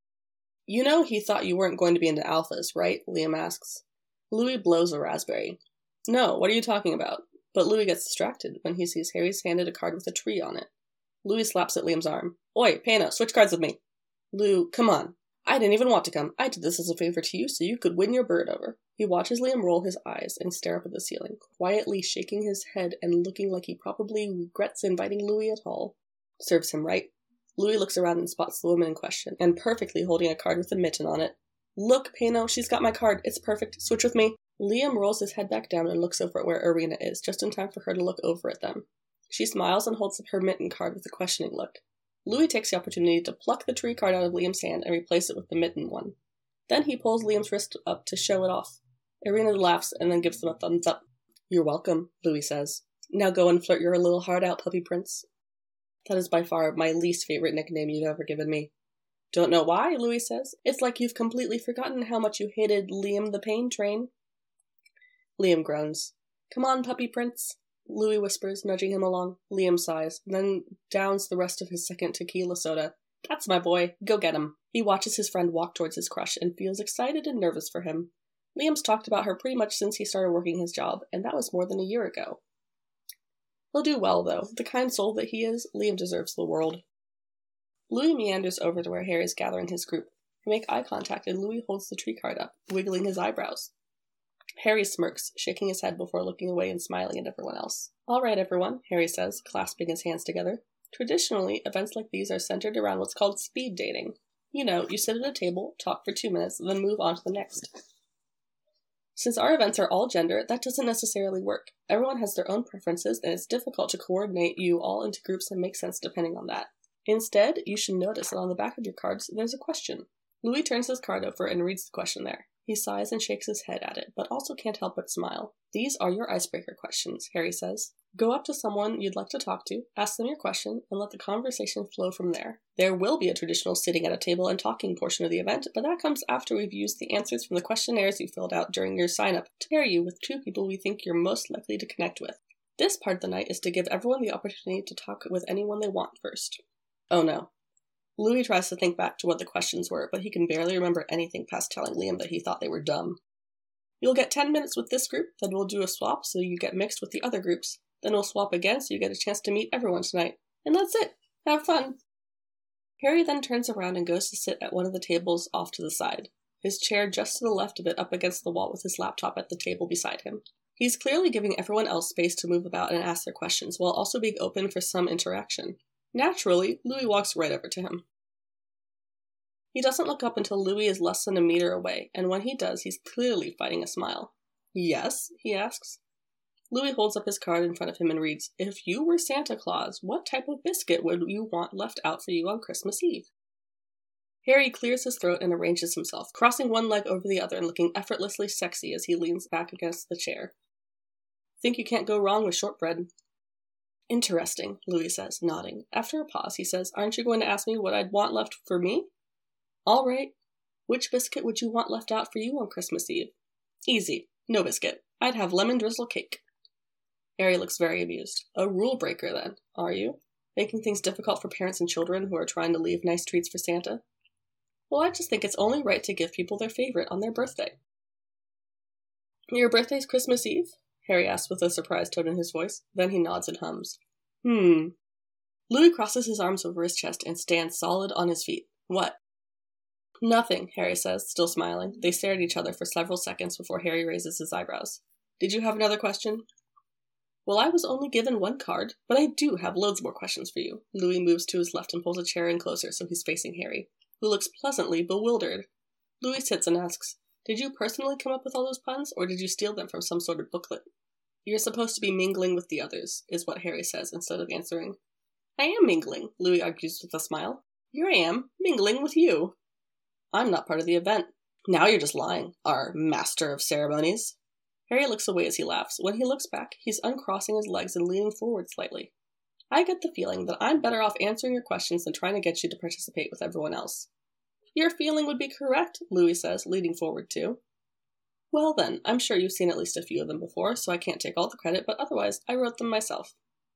You know he thought you weren't going to be into alphas, right? Liam asks. Louis blows a raspberry. No, what are you talking about? But Louis gets distracted when he sees Harry's handed a card with a tree on it. Louis slaps at Liam's arm. Oi, Pana, switch cards with me. Lou, come on. I didn't even want to come. I did this as a favor to you so you could win your bird over. He watches Liam roll his eyes and stare up at the ceiling, quietly shaking his head and looking like he probably regrets inviting Louis at all. Serves him right. Louis looks around and spots the woman in question, and perfectly holding a card with a mitten on it. Look, Pano, she's got my card. It's perfect. Switch with me. Liam rolls his head back down and looks over at where Irina is, just in time for her to look over at them. She smiles and holds up her mitten card with a questioning look. Louis takes the opportunity to pluck the tree card out of Liam's hand and replace it with the mitten one. Then he pulls Liam's wrist up to show it off. Irina laughs and then gives them a thumbs up. You're welcome, Louis says. Now go and flirt your little heart out, puppy prince. That is by far my least favorite nickname you've ever given me. Don't know why, Louis says. It's like you've completely forgotten how much you hated Liam the Pain Train. Liam groans. Come on, puppy prince, Louis whispers, nudging him along. Liam sighs, then downs the rest of his second tequila soda. That's my boy. Go get him. He watches his friend walk towards his crush and feels excited and nervous for him. Liam's talked about her pretty much since he started working his job, and that was more than a year ago. He'll do well, though. The kind soul that he is, Liam deserves the world. Louis meanders over to where Harry is gathering his group. They make eye contact, and Louis holds the tree card up, wiggling his eyebrows. Harry smirks, shaking his head before looking away and smiling at everyone else. All right, everyone, Harry says, clasping his hands together. Traditionally, events like these are centered around what's called speed dating. You know, you sit at a table, talk for two minutes, then move on to the next. Since our events are all gender, that doesn't necessarily work. Everyone has their own preferences, and it's difficult to coordinate you all into groups that make sense depending on that. Instead, you should notice that on the back of your cards, there's a question. Louis turns his card over and reads the question there. He sighs and shakes his head at it, but also can't help but smile. These are your icebreaker questions, Harry says. Go up to someone you'd like to talk to, ask them your question, and let the conversation flow from there. There will be a traditional sitting at a table and talking portion of the event, but that comes after we've used the answers from the questionnaires you filled out during your sign-up to pair you with two people we think you're most likely to connect with. This part of the night is to give everyone the opportunity to talk with anyone they want first. Oh no. Louis tries to think back to what the questions were, but he can barely remember anything past telling Liam that he thought they were dumb. You'll get ten minutes with this group, then we'll do a swap so you get mixed with the other groups. Then we'll swap again so you get a chance to meet everyone tonight. And that's it. Have fun. Harry then turns around and goes to sit at one of the tables off to the side, his chair just to the left of it up against the wall with his laptop at the table beside him. He's clearly giving everyone else space to move about and ask their questions, while also being open for some interaction. Naturally, Louis walks right over to him. He doesn't look up until Louis is less than a meter away, and when he does, he's clearly fighting a smile. Yes? He asks. Louis holds up his card in front of him and reads, If you were Santa Claus, what type of biscuit would you want left out for you on Christmas Eve? Harry clears his throat and arranges himself, crossing one leg over the other and looking effortlessly sexy as he leans back against the chair. Think you can't go wrong with shortbread. Interesting, Louis says, nodding. After a pause, he says, Aren't you going to ask me what I'd want left for me? All right. Which biscuit would you want left out for you on Christmas Eve? Easy. No biscuit. I'd have lemon drizzle cake. Harry looks very amused. A rule breaker, then, are you? Making things difficult for parents and children who are trying to leave nice treats for Santa? Well, I just think it's only right to give people their favorite on their birthday. Your birthday's Christmas Eve? Harry asks with a surprised tone in his voice. Then he nods and hums. Hmm. Louis crosses his arms over his chest and stands solid on his feet. What? Nothing, Harry says, still smiling. They stare at each other for several seconds before Harry raises his eyebrows. Did you have another question? Well, I was only given one card, but I do have loads more questions for you. Louis moves to his left and pulls a chair in closer so he's facing Harry, who looks pleasantly bewildered. Louis sits and asks, Did you personally come up with all those puns, or did you steal them from some sort of booklet? You're supposed to be mingling with the others, is what Harry says instead of answering. I am mingling, Louis argues with a smile. Here I am, mingling with you. I'm not part of the event. Now you're just lying, our master of ceremonies. Harry looks away as he laughs. When he looks back, he's uncrossing his legs and leaning forward slightly. I get the feeling that I'm better off answering your questions than trying to get you to participate with everyone else. Your feeling would be correct, Louis says, leaning forward too. Well then, I'm sure you've seen at least a few of them before, so I can't take all the credit, but otherwise, I wrote them myself.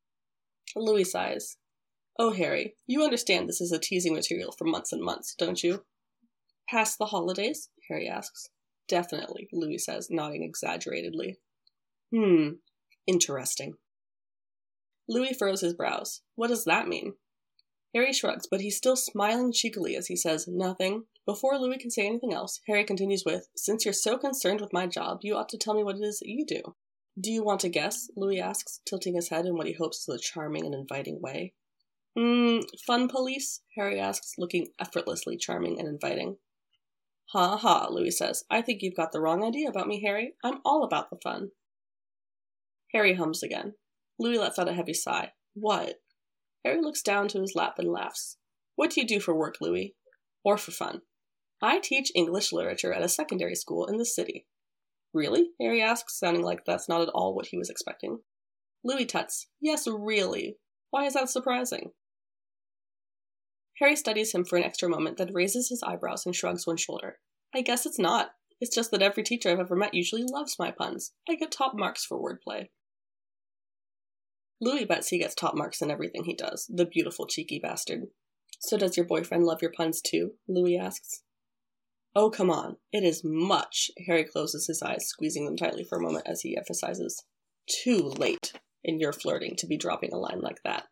Louis sighs. Oh, Harry, you understand this is a teasing material for months and months, don't you? Past the holidays? Harry asks. Definitely, Louis says, nodding exaggeratedly. Hmm, interesting. Louis furrows his brows. What does that mean? Harry shrugs, but he's still smiling cheekily as he says, Nothing. Before Louis can say anything else, Harry continues with, Since you're so concerned with my job, you ought to tell me what it is that you do. Do you want to guess? Louis asks, tilting his head in what he hopes is a charming and inviting way. Hmm, fun police? Harry asks, looking effortlessly charming and inviting. Ha ha, Louis says. I think you've got the wrong idea about me, Harry. I'm all about the fun. Harry hums again. Louis lets out a heavy sigh. What? Harry looks down to his lap and laughs. What do you do for work, Louis? Or for fun? I teach English literature at a secondary school in the city. Really? Harry asks, sounding like that's not at all what he was expecting. Louis tuts. Yes, really. Why is that surprising? Harry studies him for an extra moment, then raises his eyebrows and shrugs one shoulder. I guess it's not. It's just that every teacher I've ever met usually loves my puns. I get top marks for wordplay. Louis bets he gets top marks in everything he does, the beautiful cheeky bastard. So does your boyfriend love your puns too? Louis asks. Oh, come on. It is much. Harry closes his eyes, squeezing them tightly for a moment as he emphasizes. Too late in your flirting to be dropping a line like that.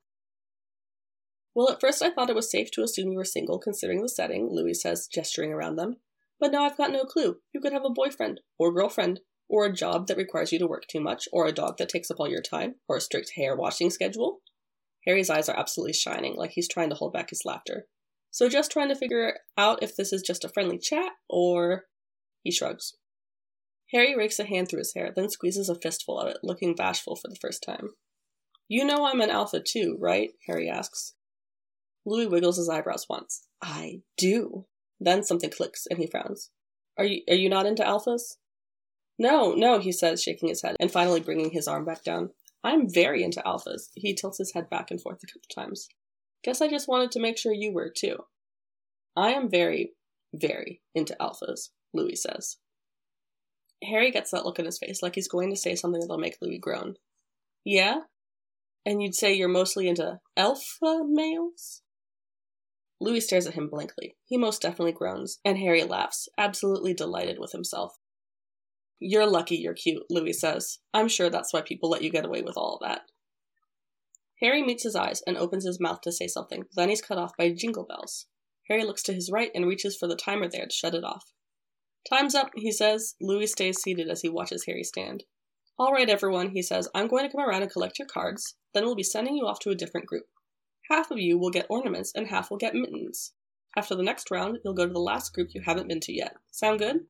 Well, at first I thought it was safe to assume you were single considering the setting, Louis says, gesturing around them. But now I've got no clue. You could have a boyfriend, or girlfriend, or a job that requires you to work too much, or a dog that takes up all your time, or a strict hair washing schedule. Harry's eyes are absolutely shining, like he's trying to hold back his laughter. So just trying to figure out if this is just a friendly chat, or... He shrugs. Harry rakes a hand through his hair, then squeezes a fistful of it, looking bashful for the first time. You know I'm an alpha too, right? Harry asks. Louis wiggles his eyebrows once. I do. Then something clicks, and he frowns. Are you, are you not into alphas? No, no, he says, shaking his head, and finally bringing his arm back down. I'm very into alphas. He tilts his head back and forth a couple times. Guess I just wanted to make sure you were, too. I am very, very into alphas, Louis says. Harry gets that look on his face, like he's going to say something that'll make Louis groan. Yeah? And you'd say you're mostly into alpha males? Louis stares at him blankly. He most definitely groans, and Harry laughs, absolutely delighted with himself. You're lucky you're cute, Louis says. I'm sure that's why people let you get away with all of that. Harry meets his eyes and opens his mouth to say something, then he's cut off by jingle bells. Harry looks to his right and reaches for the timer there to shut it off. Time's up, he says. Louis stays seated as he watches Harry stand. All right, everyone, he says, I'm going to come around and collect your cards, then we'll be sending you off to a different group. Half of you will get ornaments and half will get mittens. After the next round, you'll go to the last group you haven't been to yet. Sound good?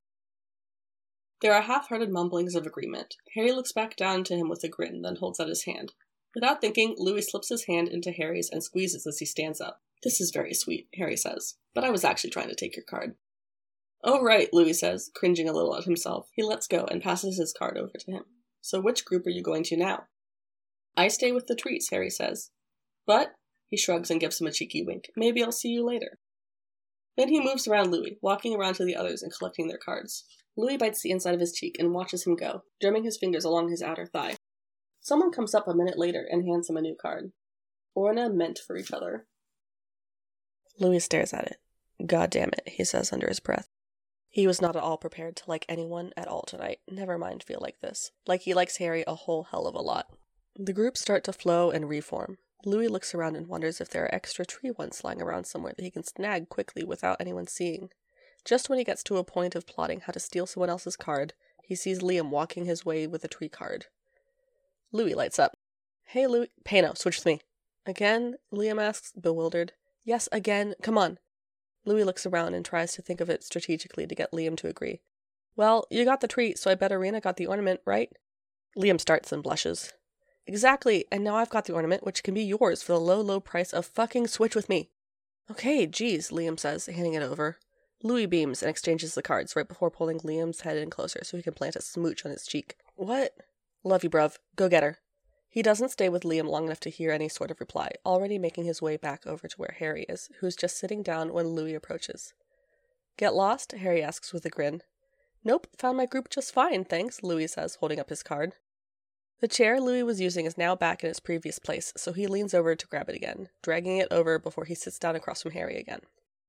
There are half-hearted mumblings of agreement. Harry looks back down to him with a grin, then holds out his hand. Without thinking, Louis slips his hand into Harry's and squeezes as he stands up. This is very sweet, Harry says, but I was actually trying to take your card. Oh right, Louis says, cringing a little at himself. He lets go and passes his card over to him. So which group are you going to now? I stay with the treats, Harry says. But, he shrugs and gives him a cheeky wink, maybe I'll see you later. Then he moves around Louis, walking around to the others and collecting their cards. Louis bites the inside of his cheek and watches him go, drumming his fingers along his outer thigh. Someone comes up a minute later and hands him a new card. Orna meant for each other. Louis stares at it. God damn it, he says under his breath. He was not at all prepared to like anyone at all tonight, never mind feel like this. Like he likes Harry a whole hell of a lot. The groups start to flow and reform. Louis looks around and wonders if there are extra tree ones lying around somewhere that he can snag quickly without anyone seeing. Just when he gets to a point of plotting how to steal someone else's card, he sees Liam walking his way with a tree card. Louis lights up. Hey, Louis. Pano, switch with me. Again? Liam asks, bewildered. Yes, again. Come on. Louis looks around and tries to think of it strategically to get Liam to agree. Well, you got the treat, so I bet Arena got the ornament, right? Liam starts and blushes. Exactly, and now I've got the ornament, which can be yours for the low, low price of fucking switch with me. Okay, geez, Liam says, handing it over. Louis beams and exchanges the cards right before pulling Liam's head in closer so he can plant a smooch on his cheek. What? Love you, bruv. Go get her. He doesn't stay with Liam long enough to hear any sort of reply, already making his way back over to where Harry is, who's just sitting down when Louis approaches. Get lost? Harry asks with a grin. Nope, found my group just fine, thanks, Louis says, holding up his card. The chair Louis was using is now back in its previous place, so he leans over to grab it again, dragging it over before he sits down across from Harry again.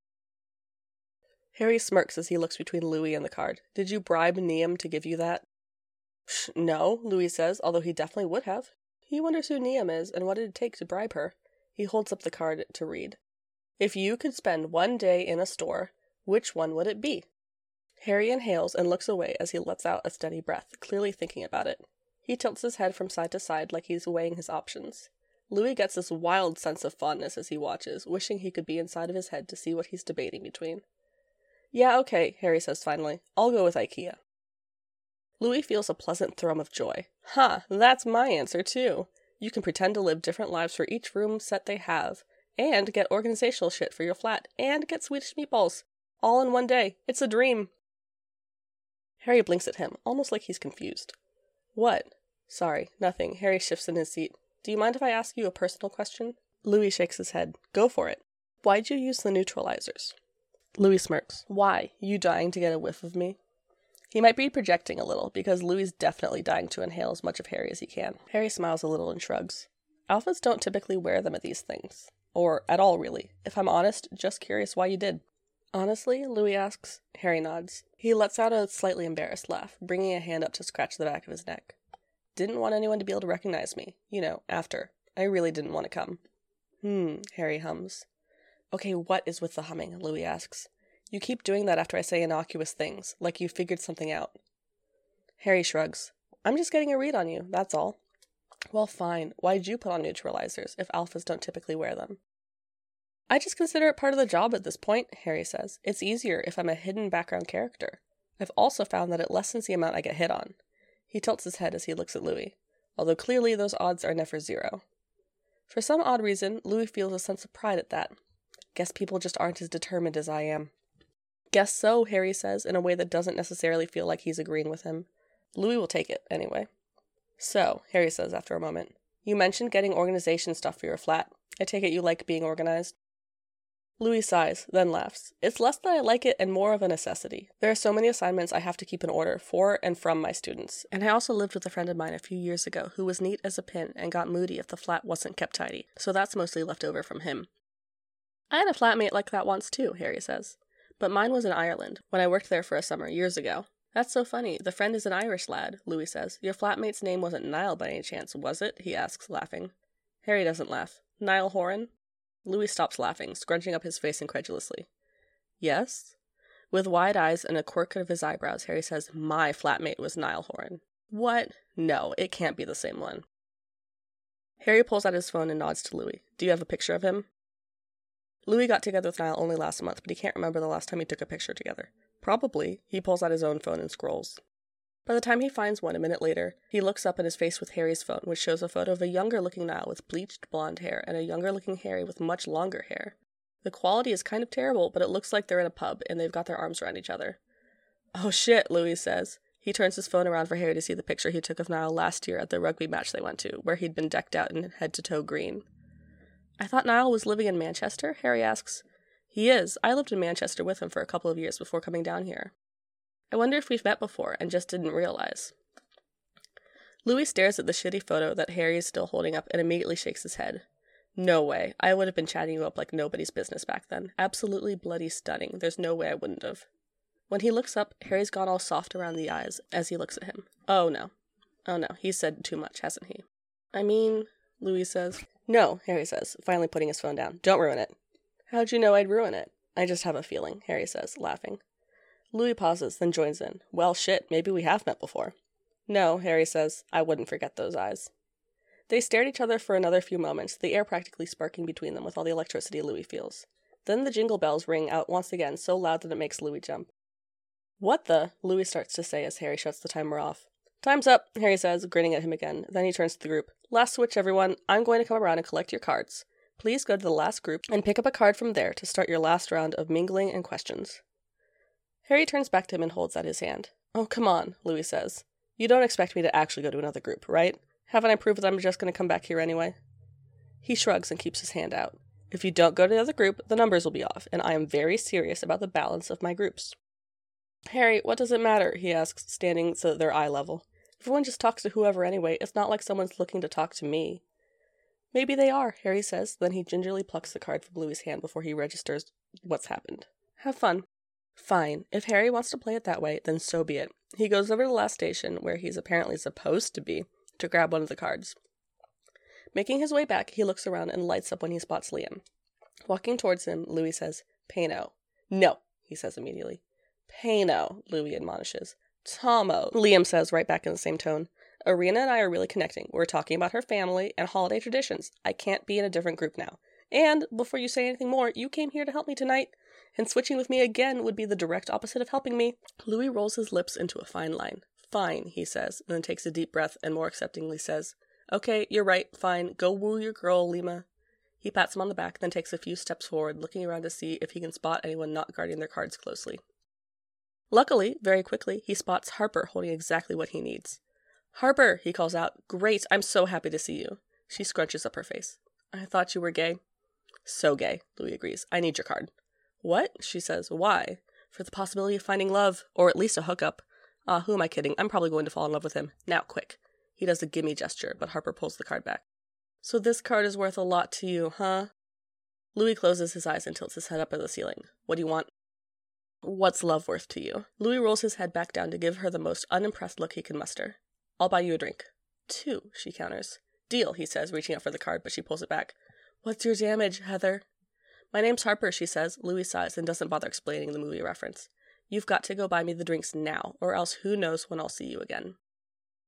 Harry smirks as he looks between Louis and the card. Did you bribe Niamh to give you that? Psh, no, Louis says, although he definitely would have. He wonders who Niamh is and what it'd take to bribe her. He holds up the card to read. If you could spend one day in a store, which one would it be? Harry inhales and looks away as he lets out a steady breath, clearly thinking about it. He tilts his head from side to side like he's weighing his options. Louis gets this wild sense of fondness as he watches, wishing he could be inside of his head to see what he's debating between. Yeah, okay, Harry says finally. I'll go with IKEA. Louis feels a pleasant thrum of joy. Ha, huh, that's my answer, too. You can pretend to live different lives for each room set they have, and get organizational shit for your flat, and get Swedish meatballs. All in one day. It's a dream. Harry blinks at him, almost like he's confused. What? Sorry, nothing. Harry shifts in his seat. Do you mind if I ask you a personal question? Louis shakes his head. Go for it. Why'd you use the neutralizers? Louis smirks. Why? You dying to get a whiff of me? He might be projecting a little, because Louis is definitely dying to inhale as much of Harry as he can. Harry smiles a little and shrugs. Alphas don't typically wear them at these things. Or at all, really. If I'm honest, just curious why you did. Honestly? Louis asks. Harry nods. He lets out a slightly embarrassed laugh, bringing a hand up to scratch the back of his neck. Didn't want anyone to be able to recognize me. You know, after. I really didn't want to come. Hmm, Harry hums. Okay, what is with the humming? Louis asks. You keep doing that after I say innocuous things, like you figured something out. Harry shrugs. I'm just getting a read on you, that's all. Well, fine. Why'd you put on neutralizers if alphas don't typically wear them? I just consider it part of the job at this point, Harry says. It's easier if I'm a hidden background character. I've also found that it lessens the amount I get hit on. He tilts his head as he looks at Louis, although clearly those odds are never zero. For some odd reason, Louis feels a sense of pride at that. Guess people just aren't as determined as I am. Guess so, Harry says, in a way that doesn't necessarily feel like he's agreeing with him. Louis will take it, anyway. So, Harry says after a moment, you mentioned getting organization stuff for your flat. I take it you like being organized? Louis sighs, then laughs. It's less that I like it and more of a necessity. There are so many assignments I have to keep in order for and from my students. And I also lived with a friend of mine a few years ago who was neat as a pin and got moody if the flat wasn't kept tidy, so that's mostly left over from him. I had a flatmate like that once too, Harry says. But mine was in Ireland, when I worked there for a summer years ago. That's so funny. The friend is an Irish lad, Louis says. Your flatmate's name wasn't Niall by any chance, was it? He asks, laughing. Harry doesn't laugh. Niall Horan? Louis stops laughing, scrunching up his face incredulously. Yes? With wide eyes and a quirk of his eyebrows, Harry says, my flatmate was Niall Horan. What? No, it can't be the same one. Harry pulls out his phone and nods to Louis. Do you have a picture of him? Louis got together with Niall only last month, but he can't remember the last time he took a picture together. Probably. He pulls out his own phone and scrolls. By the time he finds one a minute later, he looks up at his face with Harry's phone, which shows a photo of a younger-looking Niall with bleached blonde hair and a younger-looking Harry with much longer hair. The quality is kind of terrible, but it looks like they're in a pub, and they've got their arms around each other. Oh shit, Louis says. He turns his phone around for Harry to see the picture he took of Niall last year at the rugby match they went to, where he'd been decked out in head-to-toe green. I thought Niall was living in Manchester? Harry asks. He is. I lived in Manchester with him for a couple of years before coming down here. I wonder if we've met before and just didn't realize. Louis stares at the shitty photo that Harry is still holding up and immediately shakes his head. No way. I would have been chatting you up like nobody's business back then. Absolutely bloody stunning. There's no way I wouldn't have. When he looks up, Harry's gone all soft around the eyes as he looks at him. Oh no. Oh no, he's said too much, hasn't he? I mean, Louis says. No, Harry says, finally putting his phone down. Don't ruin it. How'd you know I'd ruin it? I just have a feeling, Harry says, laughing. Louis pauses, then joins in. Well, shit, maybe we have met before. No, Harry says, I wouldn't forget those eyes. They stare at each other for another few moments, the air practically sparking between them with all the electricity Louis feels. Then the jingle bells ring out once again, so loud that it makes Louis jump. What the? Louis starts to say as Harry shuts the timer off. Time's up, Harry says, grinning at him again. Then he turns to the group. Last switch, everyone. I'm going to come around and collect your cards. Please go to the last group and pick up a card from there to start your last round of mingling and questions. Harry turns back to him and holds out his hand. Oh, come on, Louis says. You don't expect me to actually go to another group, right? Haven't I proved that I'm just going to come back here anyway? He shrugs and keeps his hand out. If you don't go to the other group, the numbers will be off, and I am very serious about the balance of my groups. Harry, what does it matter? He asks, standing so that they're eye level. Everyone just talks to whoever anyway. It's not like someone's looking to talk to me. Maybe they are, Harry says. Then he gingerly plucks the card from Louis' hand before he registers what's happened. Have fun. Fine. If Harry wants to play it that way, then so be it. He goes over to the last station, where he's apparently supposed to be, to grab one of the cards. Making his way back, he looks around and lights up when he spots Liam. Walking towards him, Louis says, Pano. No, he says immediately. Pano, Louis admonishes. Tomo, Liam says right back in the same tone. Arena and I are really connecting. We're talking about her family and holiday traditions. I can't be in a different group now. And, before you say anything more, you came here to help me tonight, and switching with me again would be the direct opposite of helping me. Louis rolls his lips into a fine line. Fine, he says, and then takes a deep breath and more acceptingly says, Okay, you're right, fine, go woo your girl, Lima. He pats him on the back, then takes a few steps forward, looking around to see if he can spot anyone not guarding their cards closely. Luckily, very quickly, he spots Harper holding exactly what he needs. Harper, he calls out. Great, I'm so happy to see you. She scrunches up her face. I thought you were gay. So gay, Louis agrees. I need your card. What? She says. Why? For the possibility of finding love, or at least a hookup. Ah, who am I kidding? I'm probably going to fall in love with him. Now, quick. He does a gimme gesture, but Harper pulls the card back. So this card is worth a lot to you, huh? Louis closes his eyes and tilts his head up at the ceiling. What do you want? What's love worth to you? Louis rolls his head back down to give her the most unimpressed look he can muster. I'll buy you a drink. Two, she counters. Deal, he says, reaching out for the card, but she pulls it back. What's your damage, Heather? My name's Harper, she says. Louis sighs and doesn't bother explaining the movie reference. You've got to go buy me the drinks now, or else who knows when I'll see you again.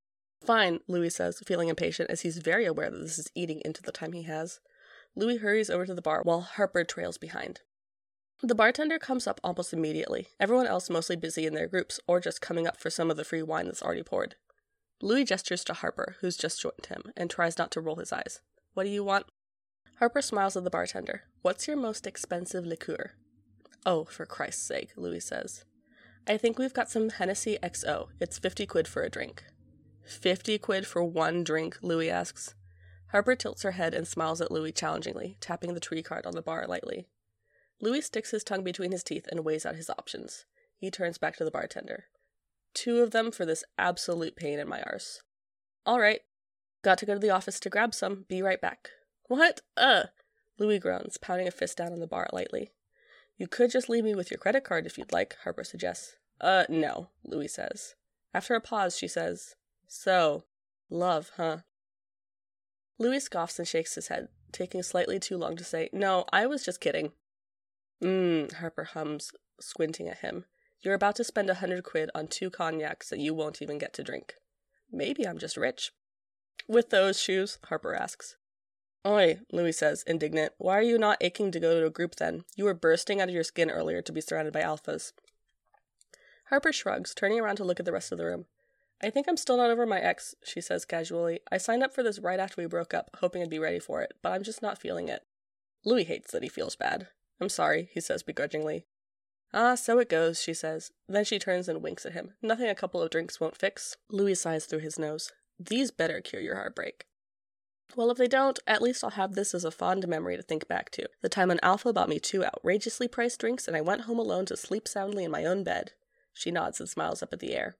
Fine, Louis says, feeling impatient as he's very aware that this is eating into the time he has. Louis hurries over to the bar while Harper trails behind. The bartender comes up almost immediately, everyone else mostly busy in their groups or just coming up for some of the free wine that's already poured. Louis gestures to Harper, who's just joined him, and tries not to roll his eyes. What do you want? Harper smiles at the bartender. What's your most expensive liqueur? Oh, for Christ's sake, Louis says. I think we've got some Hennessy X O. It's fifty quid for a drink. Fifty quid for one drink, Louis asks. Harper tilts her head and smiles at Louis challengingly, tapping the tree card on the bar lightly. Louis sticks his tongue between his teeth and weighs out his options. He turns back to the bartender. Two of them for this absolute pain in my arse. All right. Got to go to the office to grab some. Be right back. What? Uh. Louis groans, pounding a fist down on the bar lightly. You could just leave me with your credit card if you'd like, Harper suggests. Uh, no, Louis says. After a pause, she says, So, love, huh? Louis scoffs and shakes his head, taking slightly too long to say, No, I was just kidding. Mmm, Harper hums, squinting at him. You're about to spend a hundred quid on two cognacs that you won't even get to drink. Maybe I'm just rich. With those shoes? Harper asks. Oi, Louis says, indignant. Why are you not aching to go to a group then? You were bursting out of your skin earlier to be surrounded by alphas. Harper shrugs, turning around to look at the rest of the room. I think I'm still not over my ex, she says casually. I signed up for this right after we broke up, hoping I'd be ready for it, but I'm just not feeling it. Louis hates that he feels bad. I'm sorry, he says begrudgingly. Ah, so it goes, she says. Then she turns and winks at him. Nothing a couple of drinks won't fix. Louis sighs through his nose. These better cure your heartbreak. Well, if they don't, at least I'll have this as a fond memory to think back to. The time an alpha bought me two outrageously priced drinks and I went home alone to sleep soundly in my own bed. She nods and smiles up at the air.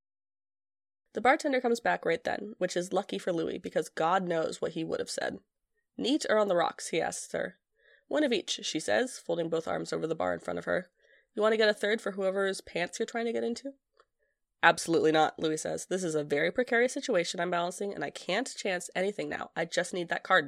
The bartender comes back right then, which is lucky for Louis because God knows what he would have said. Neat or on the rocks, he asks her. One of each, she says, folding both arms over the bar in front of her. You want to get a third for whoever's pants you're trying to get into? Absolutely not, Louis says. This is a very precarious situation I'm balancing, and I can't chance anything now. I just need that card.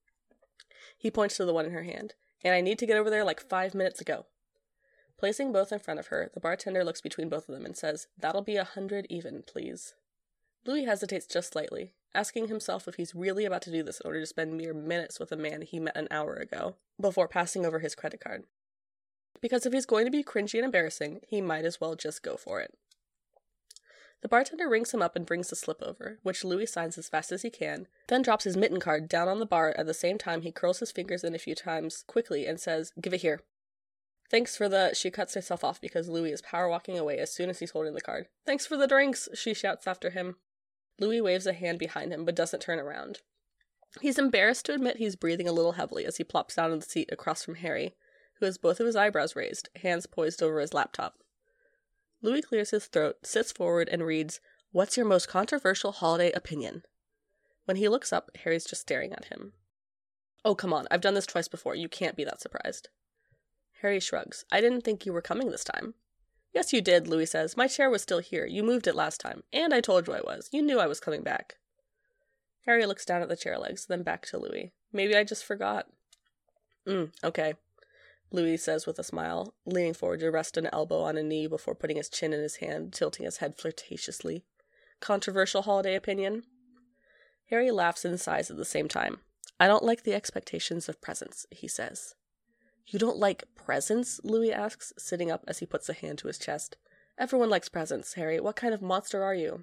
He points to the one in her hand. And I need to get over there like five minutes ago. Placing both in front of her, the bartender looks between both of them and says, That'll be a hundred even, please. Louis hesitates just slightly, asking himself if he's really about to do this in order to spend mere minutes with a man he met an hour ago, before passing over his credit card. Because if he's going to be cringy and embarrassing, he might as well just go for it. The bartender rings him up and brings the slip over, which Louis signs as fast as he can, then drops his mitten card down on the bar at the same time he curls his fingers in a few times quickly and says, Give it here. Thanks for the... She cuts herself off because Louis is power walking away as soon as he's holding the card. Thanks for the drinks, she shouts after him. Louis waves a hand behind him but doesn't turn around. He's embarrassed to admit he's breathing a little heavily as he plops down in the seat across from Harry, who has both of his eyebrows raised, hands poised over his laptop. Louis clears his throat, sits forward, and reads, What's your most controversial holiday opinion? When he looks up, Harry's just staring at him. Oh, come on, I've done this twice before. You can't be that surprised. Harry shrugs. I didn't think you were coming this time. Yes, you did, Louis says. My chair was still here. You moved it last time. And I told you I was. You knew I was coming back. Harry looks down at the chair legs, then back to Louis. Maybe I just forgot. Mm, okay. Louis says with a smile, leaning forward to rest an elbow on a knee before putting his chin in his hand, tilting his head flirtatiously. Controversial holiday opinion? Harry laughs and sighs at the same time. I don't like the expectations of presents, he says. You don't like presents? Louis asks, sitting up as he puts a hand to his chest. Everyone likes presents, Harry. What kind of monster are you?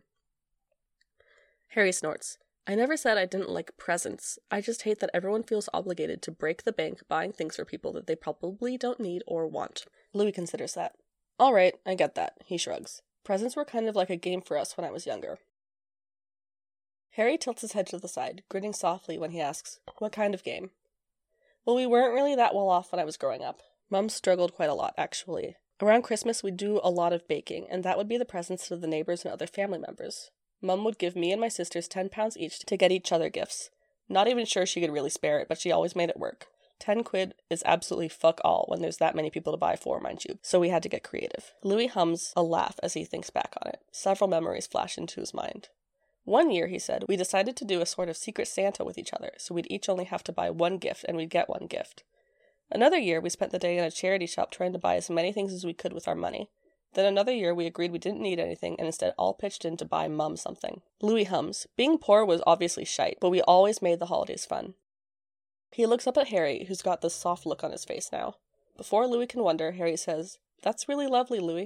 Harry snorts. I never said I didn't like presents. I just hate that everyone feels obligated to break the bank buying things for people that they probably don't need or want. Louis considers that. All right, I get that, he shrugs. Presents were kind of like a game for us when I was younger. Harry tilts his head to the side, grinning softly when he asks, What kind of game? Well, we weren't really that well off when I was growing up. Mum struggled quite a lot, actually. Around Christmas, we'd do a lot of baking, and that would be the presents to the neighbors and other family members. Mum would give me and my sisters ten pounds each to get each other gifts. Not even sure she could really spare it, but she always made it work. Ten quid is absolutely fuck all when there's that many people to buy for, mind you, so we had to get creative. Louis hums a laugh as he thinks back on it. Several memories flash into his mind. One year, he said, we decided to do a sort of secret Santa with each other, so we'd each only have to buy one gift and we'd get one gift. Another year, we spent the day in a charity shop trying to buy as many things as we could with our money. Then another year we agreed we didn't need anything and instead all pitched in to buy Mum something. Louis hums. Being poor was obviously shite, but we always made the holidays fun. He looks up at Harry, who's got this soft look on his face now. Before Louis can wonder, Harry says, "That's really lovely, Louis."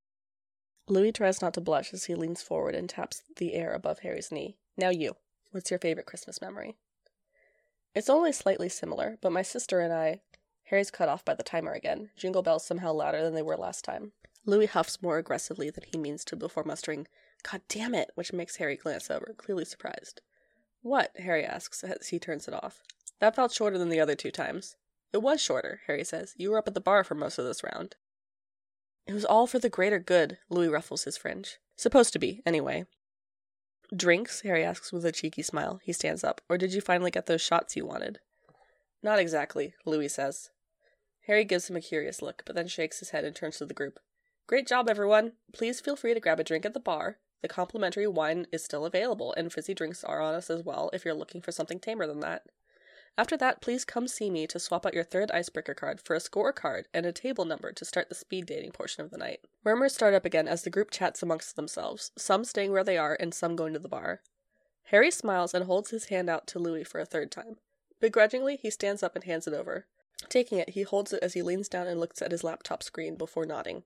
Louis tries not to blush as he leans forward and taps the air above Harry's knee. "Now you. What's your favorite Christmas memory?" "It's only slightly similar, but my sister and I..." Harry's cut off by the timer again, jingle bells somehow louder than they were last time. Louis huffs more aggressively than he means to before mustering, "God damn it," which makes Harry glance over, clearly surprised. "What?" Harry asks as he turns it off. "That felt shorter than the other two times." "It was shorter," Harry says. "You were up at the bar for most of this round." "It was all for the greater good," Louis ruffles his fringe. "Supposed to be, anyway." "Drinks?" Harry asks with a cheeky smile. He stands up. "Or did you finally get those shots you wanted?" "Not exactly," Louis says. Harry gives him a curious look, but then shakes his head and turns to the group. "Great job, everyone! Please feel free to grab a drink at the bar. The complimentary wine is still available, and fizzy drinks are on us as well if you're looking for something tamer than that. After that, please come see me to swap out your third icebreaker card for a score card and a table number to start the speed dating portion of the night." Murmurs start up again as the group chats amongst themselves, some staying where they are and some going to the bar. Harry smiles and holds his hand out to Louis for a third time. Begrudgingly, he stands up and hands it over. Taking it, he holds it as he leans down and looks at his laptop screen before nodding.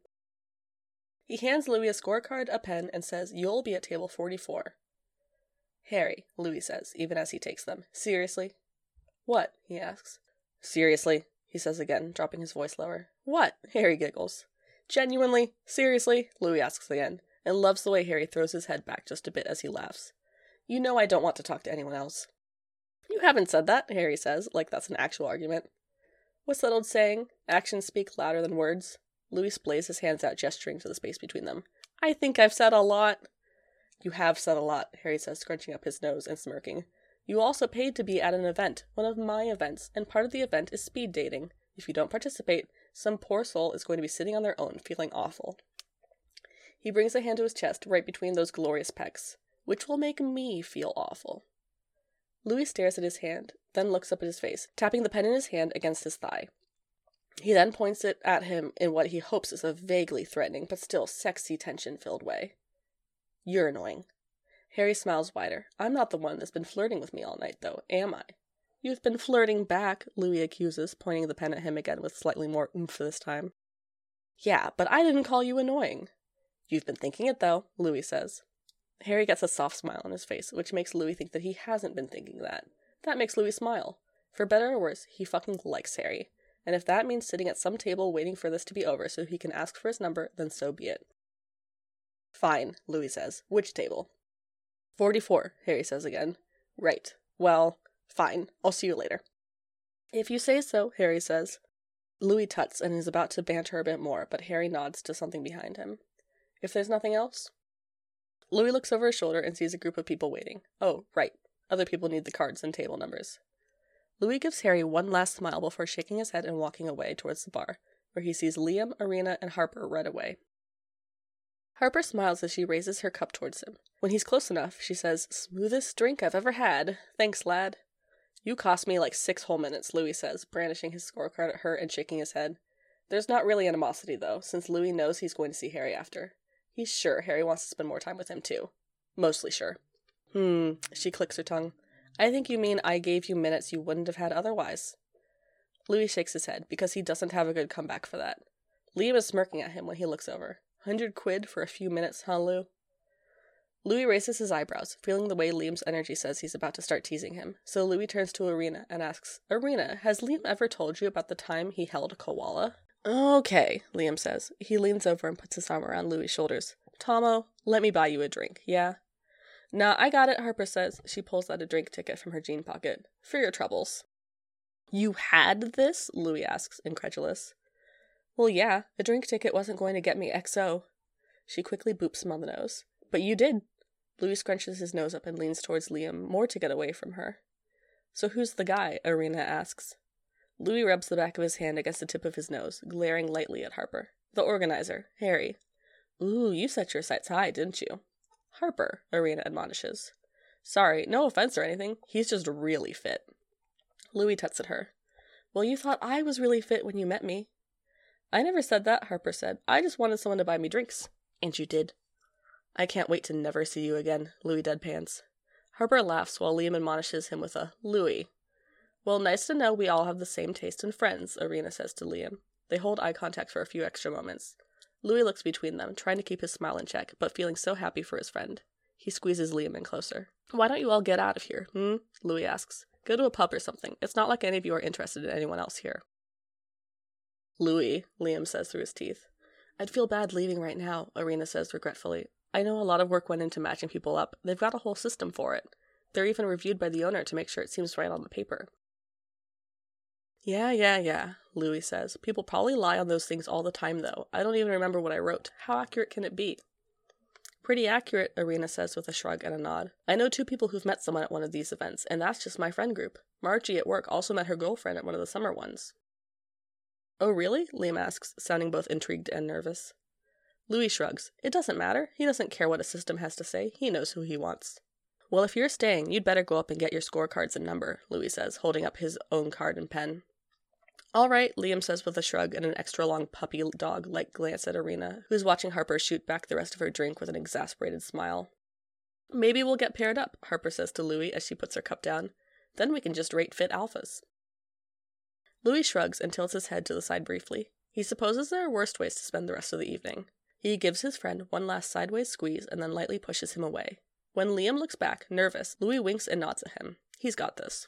He hands Louis a scorecard, a pen, and says, "You'll be at table forty-four. "Harry," Louis says, even as he takes them. "Seriously?" "What?" he asks. "Seriously," he says again, dropping his voice lower. "What?" Harry giggles. "Genuinely? Seriously?" Louis asks again, and loves the way Harry throws his head back just a bit as he laughs. "You know I don't want to talk to anyone else." "You haven't said that," Harry says, like that's an actual argument. "What's that old saying? Actions speak louder than words." Louis splays his hands out, gesturing to the space between them. "I think I've said a lot." "You have said a lot," Harry says, scrunching up his nose and smirking. "You also paid to be at an event, one of my events, and part of the event is speed dating. If you don't participate, some poor soul is going to be sitting on their own, feeling awful." He brings a hand to his chest, right between those glorious pecs. "Which will make me feel awful." Louis stares at his hand, then looks up at his face, tapping the pen in his hand against his thigh. He then points it at him in what he hopes is a vaguely threatening, but still sexy tension-filled way. "You're annoying." Harry smiles wider. "I'm not the one that's been flirting with me all night, though, am I?" "You've been flirting back," Louis accuses, pointing the pen at him again with slightly more oomph this time. "Yeah, but I didn't call you annoying." "You've been thinking it, though," Louis says. Harry gets a soft smile on his face, which makes Louis think that he hasn't been thinking that. That makes Louis smile. For better or worse, he fucking likes Harry. And if that means sitting at some table waiting for this to be over so he can ask for his number, then so be it. "Fine," Louis says. "Which table?" forty-four, Harry says again. "Right. Well, fine. I'll see you later." "If you say so," Harry says. Louis tuts and is about to banter a bit more, but Harry nods to something behind him. "If there's nothing else?" Louis looks over his shoulder and sees a group of people waiting. Oh, right. Other people need the cards and table numbers. Louis gives Harry one last smile before shaking his head and walking away towards the bar, where he sees Liam, Irina, and Harper right away. Harper smiles as she raises her cup towards him. When he's close enough, she says, "Smoothest drink I've ever had. Thanks, lad." "You cost me like six whole minutes," Louis says, brandishing his scorecard at her and shaking his head. There's not really animosity, though, since Louis knows he's going to see Harry after. He's sure Harry wants to spend more time with him, too. Mostly sure. Hmm, she clicks her tongue. "I think you mean I gave you minutes you wouldn't have had otherwise." Louis shakes his head, because he doesn't have a good comeback for that. Liam is smirking at him when he looks over. Hundred quid for a few minutes, huh, Lou? Louis raises his eyebrows, feeling the way Liam's energy says he's about to start teasing him, so Louis turns to Irina and asks, "Irina, has Liam ever told you about the time he held a koala?" "Okay," Liam says. He leans over and puts his arm around Louis' shoulders. "Tomo, let me buy you a drink, yeah?" "Nah, I got it," Harper says. She pulls out a drink ticket from her jean pocket. "For your troubles." "You had this?" Louis asks, incredulous. "Well, yeah, a drink ticket wasn't going to get me X O. She quickly boops him on the nose. "But you did." Louis scrunches his nose up and leans towards Liam, more to get away from her. "So who's the guy?" Irina asks. Louis rubs the back of his hand against the tip of his nose, glaring lightly at Harper. "The organizer, Harry." "Ooh, you set your sights high, didn't you?" "Harper," Irina admonishes. "Sorry, no offense or anything. He's just really fit." Louis tuts at her. "Well, you thought I was really fit when you met me." I never said that, Harper said. I just wanted someone to buy me drinks. And you did. I can't wait to never see you again, Louis deadpans. Harper laughs while Liam admonishes him with a, Louis. Well, nice to know we all have the same taste in friends, Irina says to Liam. They hold eye contact for a few extra moments. Louis looks between them, trying to keep his smile in check, but feeling so happy for his friend. He squeezes Liam in closer. Why don't you all get out of here, hmm? Louis asks. Go to a pub or something. It's not like any of you are interested in anyone else here. Louis, Liam says through his teeth. I'd feel bad leaving right now, Irina says regretfully. I know a lot of work went into matching people up. They've got a whole system for it. They're even reviewed by the owner to make sure it seems right on the paper. Yeah, yeah, yeah, Louis says. People probably lie on those things all the time, though. I don't even remember what I wrote. How accurate can it be? Pretty accurate, Irina says with a shrug and a nod. I know two people who've met someone at one of these events, and that's just my friend group. Margie at work also met her girlfriend at one of the summer ones. Oh, really? Liam asks, sounding both intrigued and nervous. Louis shrugs. It doesn't matter. He doesn't care what a system has to say. He knows who he wants. Well, if you're staying, you'd better go up and get your scorecards and number, Louis says, holding up his own card and pen. All right, Liam says with a shrug and an extra long puppy dog-like glance at Irina, who's watching Harper shoot back the rest of her drink with an exasperated smile. Maybe we'll get paired up, Harper says to Louis as she puts her cup down. Then we can just rate fit alphas. Louis shrugs and tilts his head to the side briefly. He supposes there are worse ways to spend the rest of the evening. He gives his friend one last sideways squeeze and then lightly pushes him away. When Liam looks back, nervous, Louis winks and nods at him. He's got this.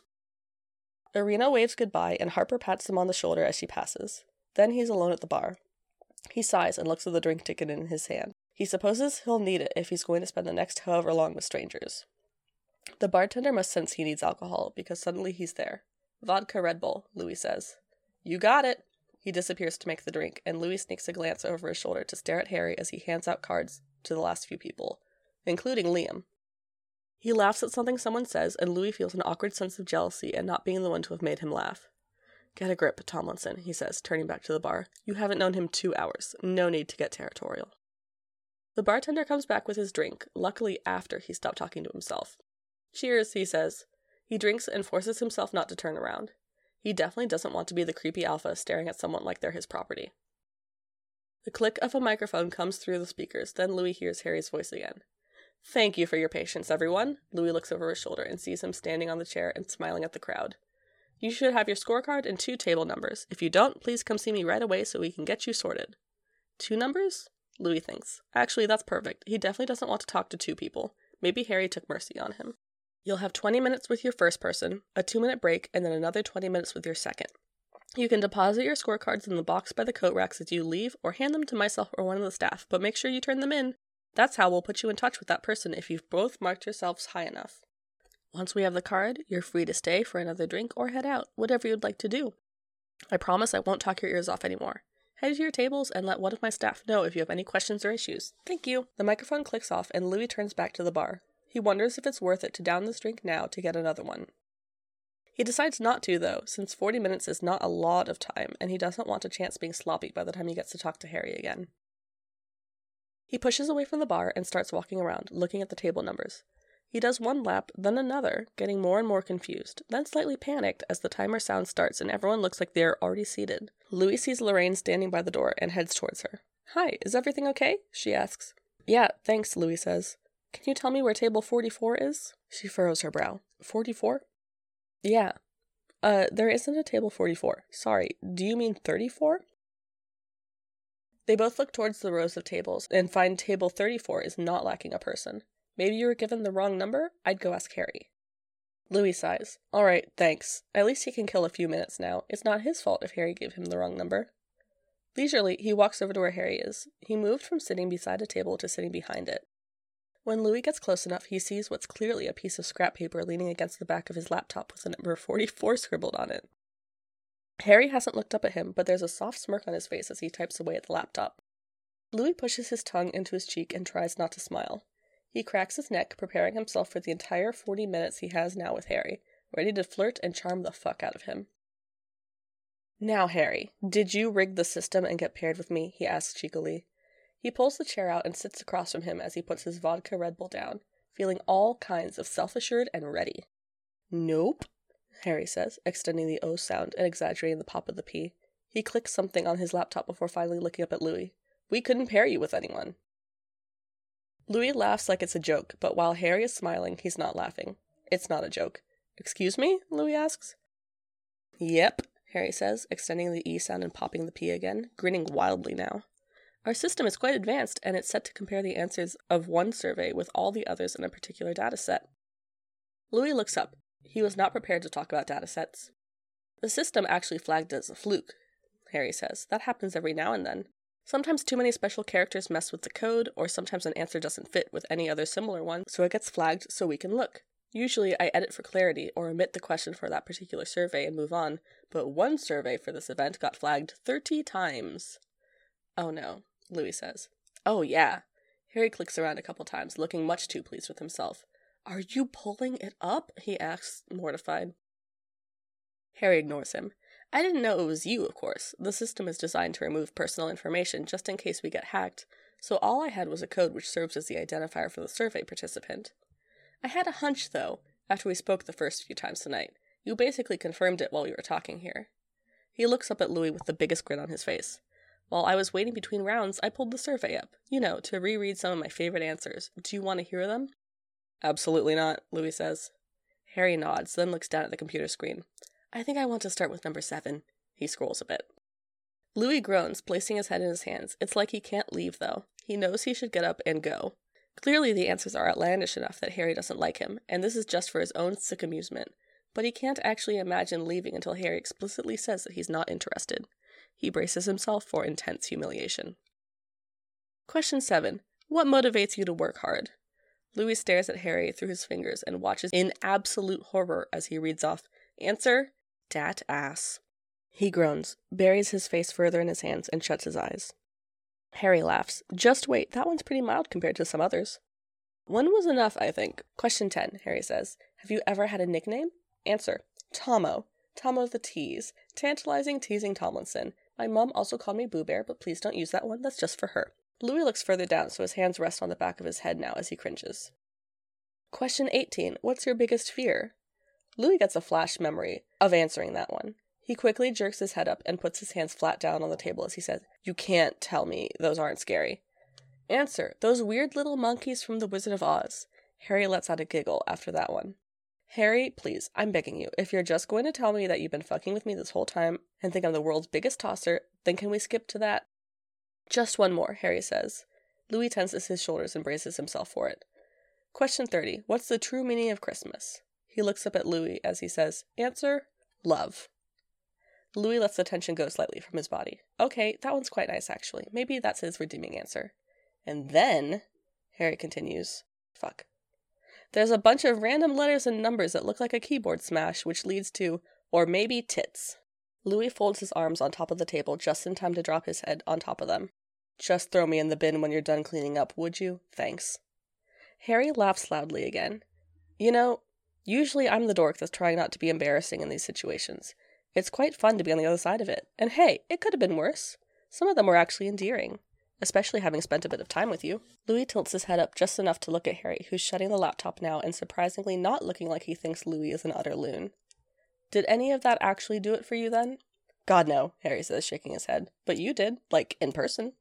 Irina waves goodbye and Harper pats him on the shoulder as she passes. Then he's alone at the bar. He sighs and looks at the drink ticket in his hand. He supposes he'll need it if he's going to spend the next however long with strangers. The bartender must sense he needs alcohol because suddenly he's there. Vodka Red Bull, Louis says. You got it! He disappears to make the drink, and Louis sneaks a glance over his shoulder to stare at Harry as he hands out cards to the last few people, including Liam. He laughs at something someone says, and Louis feels an awkward sense of jealousy at not being the one to have made him laugh. Get a grip, Tomlinson, he says, turning back to the bar. You haven't known him two hours. No need to get territorial. The bartender comes back with his drink, luckily after he stopped talking to himself. Cheers, he says. He drinks and forces himself not to turn around. He definitely doesn't want to be the creepy alpha staring at someone like they're his property. The click of a microphone comes through the speakers, then Louis hears Harry's voice again. Thank you for your patience, everyone. Louis looks over his shoulder and sees him standing on the chair and smiling at the crowd. You should have your scorecard and two table numbers. If you don't, please come see me right away so we can get you sorted. Two numbers? Louis thinks. Actually, that's perfect. He definitely doesn't want to talk to two people. Maybe Harry took mercy on him. You'll have twenty minutes with your first person, a two-minute break, and then another twenty minutes with your second. You can deposit your scorecards in the box by the coat racks as you leave, or hand them to myself or one of the staff, but make sure you turn them in. That's how we'll put you in touch with that person if you've both marked yourselves high enough. Once we have the card, you're free to stay for another drink or head out, whatever you'd like to do. I promise I won't talk your ears off anymore. Head to your tables and let one of my staff know if you have any questions or issues. Thank you. The microphone clicks off and Louis turns back to the bar. He wonders if it's worth it to down this drink now to get another one. He decides not to, though, since forty minutes is not a lot of time, and he doesn't want to chance being sloppy by the time he gets to talk to Harry again. He pushes away from the bar and starts walking around, looking at the table numbers. He does one lap, then another, getting more and more confused, then slightly panicked as the timer sound starts and everyone looks like they're already seated. Louis sees Lorraine standing by the door and heads towards her. Hi, is everything okay? She asks. Yeah, thanks, Louis says. Can you tell me where table forty-four is? She furrows her brow. forty-four? Yeah. Uh, there isn't a table forty-four. Sorry, do you mean thirty-four? They both look towards the rows of tables and find table thirty-four is not lacking a person. Maybe you were given the wrong number? I'd go ask Harry. Louis sighs. Alright, thanks. At least he can kill a few minutes now. It's not his fault if Harry gave him the wrong number. Leisurely, he walks over to where Harry is. He moved from sitting beside a table to sitting behind it. When Louis gets close enough, he sees what's clearly a piece of scrap paper leaning against the back of his laptop with the number forty-four scribbled on it. Harry hasn't looked up at him, but there's a soft smirk on his face as he types away at the laptop. Louis pushes his tongue into his cheek and tries not to smile. He cracks his neck, preparing himself for the entire forty minutes he has now with Harry, ready to flirt and charm the fuck out of him. Now, Harry, did you rig the system and get paired with me? He asks cheekily. He pulls the chair out and sits across from him as he puts his vodka Red Bull down, feeling all kinds of self-assured and ready. Nope, Harry says, extending the O sound and exaggerating the pop of the P. He clicks something on his laptop before finally looking up at Louis. We couldn't pair you with anyone. Louis laughs like it's a joke, but while Harry is smiling, he's not laughing. It's not a joke. Excuse me? Louis asks. Yep, Harry says, extending the E sound and popping the P again, grinning wildly now. Our system is quite advanced, and it's set to compare the answers of one survey with all the others in a particular data set. Louis looks up. He was not prepared to talk about data sets. The system actually flagged it as a fluke, Harry says. That happens every now and then. Sometimes too many special characters mess with the code, or sometimes an answer doesn't fit with any other similar one, so it gets flagged so we can look. Usually I edit for clarity or omit the question for that particular survey and move on, but one survey for this event got flagged thirty times. Oh no, Louis says. Oh yeah. Harry clicks around a couple times, looking much too pleased with himself. Are you pulling it up? He asks, mortified. Harry ignores him. I didn't know it was you, of course. The system is designed to remove personal information just in case we get hacked, so all I had was a code which serves as the identifier for the survey participant. I had a hunch, though, after we spoke the first few times tonight. You basically confirmed it while we were talking here. He looks up at Louis with the biggest grin on his face. While I was waiting between rounds, I pulled the survey up, you know, to reread some of my favorite answers. Do you want to hear them? Absolutely not, Louis says. Harry nods, then looks down at the computer screen. I think I want to start with number seven. He scrolls a bit. Louis groans, placing his head in his hands. It's like he can't leave, though. He knows he should get up and go. Clearly the answers are outlandish enough that Harry doesn't like him, and this is just for his own sick amusement. But he can't actually imagine leaving until Harry explicitly says that he's not interested. He braces himself for intense humiliation. Question seven. What motivates you to work hard? Louis stares at Harry through his fingers and watches in absolute horror as he reads off, Answer, dat ass. He groans, buries his face further in his hands, and shuts his eyes. Harry laughs. Just wait, that one's pretty mild compared to some others. One was enough, I think. Question ten, Harry says. Have you ever had a nickname? Answer. Tommo. Tommo the Tease. Tantalizing, teasing Tomlinson. My mom also called me Boo Bear, but please don't use that one, that's just for her. Louis looks further down, so his hands rest on the back of his head now as he cringes. Question eighteen. What's your biggest fear? Louis gets a flash memory of answering that one. He quickly jerks his head up and puts his hands flat down on the table as he says, You can't tell me those aren't scary. Answer. Those weird little monkeys from The Wizard of Oz. Harry lets out a giggle after that one. Harry, please, I'm begging you, if you're just going to tell me that you've been fucking with me this whole time and think I'm the world's biggest tosser, then can we skip to that? Just one more, Harry says. Louis tenses his shoulders and braces himself for it. Question thirty. What's the true meaning of Christmas? He looks up at Louis as he says, Answer, love. Louis lets the tension go slightly from his body. Okay, that one's quite nice, actually. Maybe that's his redeeming answer. And then, Harry continues, fuck. There's a bunch of random letters and numbers that look like a keyboard smash, which leads to, or maybe tits. Louis folds his arms on top of the table just in time to drop his head on top of them. Just throw me in the bin when you're done cleaning up, would you? Thanks. Harry laughs loudly again. You know, usually I'm the dork that's trying not to be embarrassing in these situations. It's quite fun to be on the other side of it. And hey, it could have been worse. Some of them were actually endearing. Especially having spent a bit of time with you. Louis tilts his head up just enough to look at Harry, who's shutting the laptop now and surprisingly not looking like he thinks Louis is an utter loon. Did any of that actually do it for you then? God no, Harry says, shaking his head. But you did, like, in person.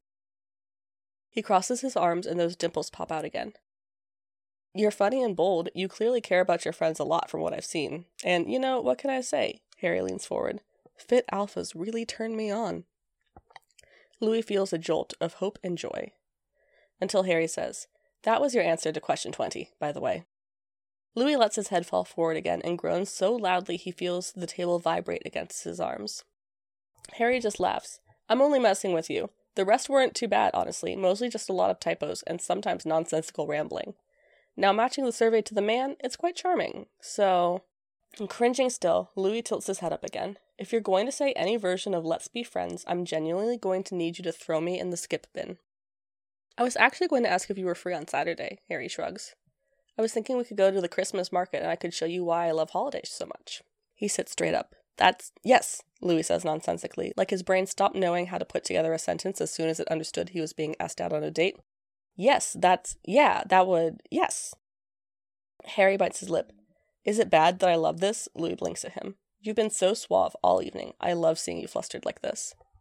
He crosses his arms and those dimples pop out again. You're funny and bold. You clearly care about your friends a lot from what I've seen. And, you know, what can I say? Harry leans forward. Fit alphas really turn me on. Louis feels a jolt of hope and joy. Until Harry says, That was your answer to question twenty, by the way. Louis lets his head fall forward again and groans so loudly he feels the table vibrate against his arms. Harry just laughs. I'm only messing with you. The rest weren't too bad, honestly, mostly just a lot of typos and sometimes nonsensical rambling. Now matching the survey to the man, it's quite charming, so... Cringing still, Louis tilts his head up again. If you're going to say any version of Let's Be Friends, I'm genuinely going to need you to throw me in the skip bin. I was actually going to ask if you were free on Saturday, Harry shrugs. I was thinking we could go to the Christmas market and I could show you why I love holidays so much. He sits straight up. That's... Yes, Louis says nonsensically, like his brain stopped knowing how to put together a sentence as soon as it understood he was being asked out on a date. Yes, that's... Yeah, that would... Yes. Harry bites his lip. Is it bad that I love this? Louis blinks at him. You've been so suave all evening. I love seeing you flustered like this.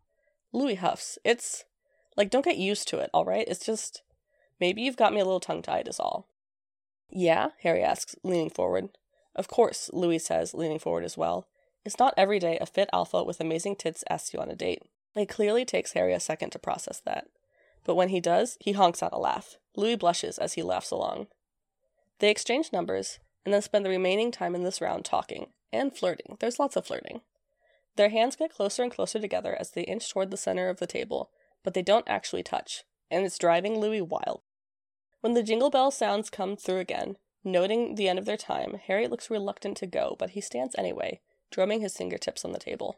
Louis huffs. It's, like, don't get used to it, alright? It's just, maybe you've got me a little tongue-tied is all. Yeah? Harry asks, leaning forward. Of course, Louis says, leaning forward as well. It's not every day a fit alpha with amazing tits asks you on a date. It clearly takes Harry a second to process that. But when he does, he honks out a laugh. Louis blushes as he laughs along. They exchange numbers, and then spend the remaining time in this round talking, and flirting. There's lots of flirting. Their hands get closer and closer together as they inch toward the center of the table, but they don't actually touch, and it's driving Louis wild. When the jingle bell sounds come through again, noting the end of their time, Harry looks reluctant to go, but he stands anyway, drumming his fingertips on the table.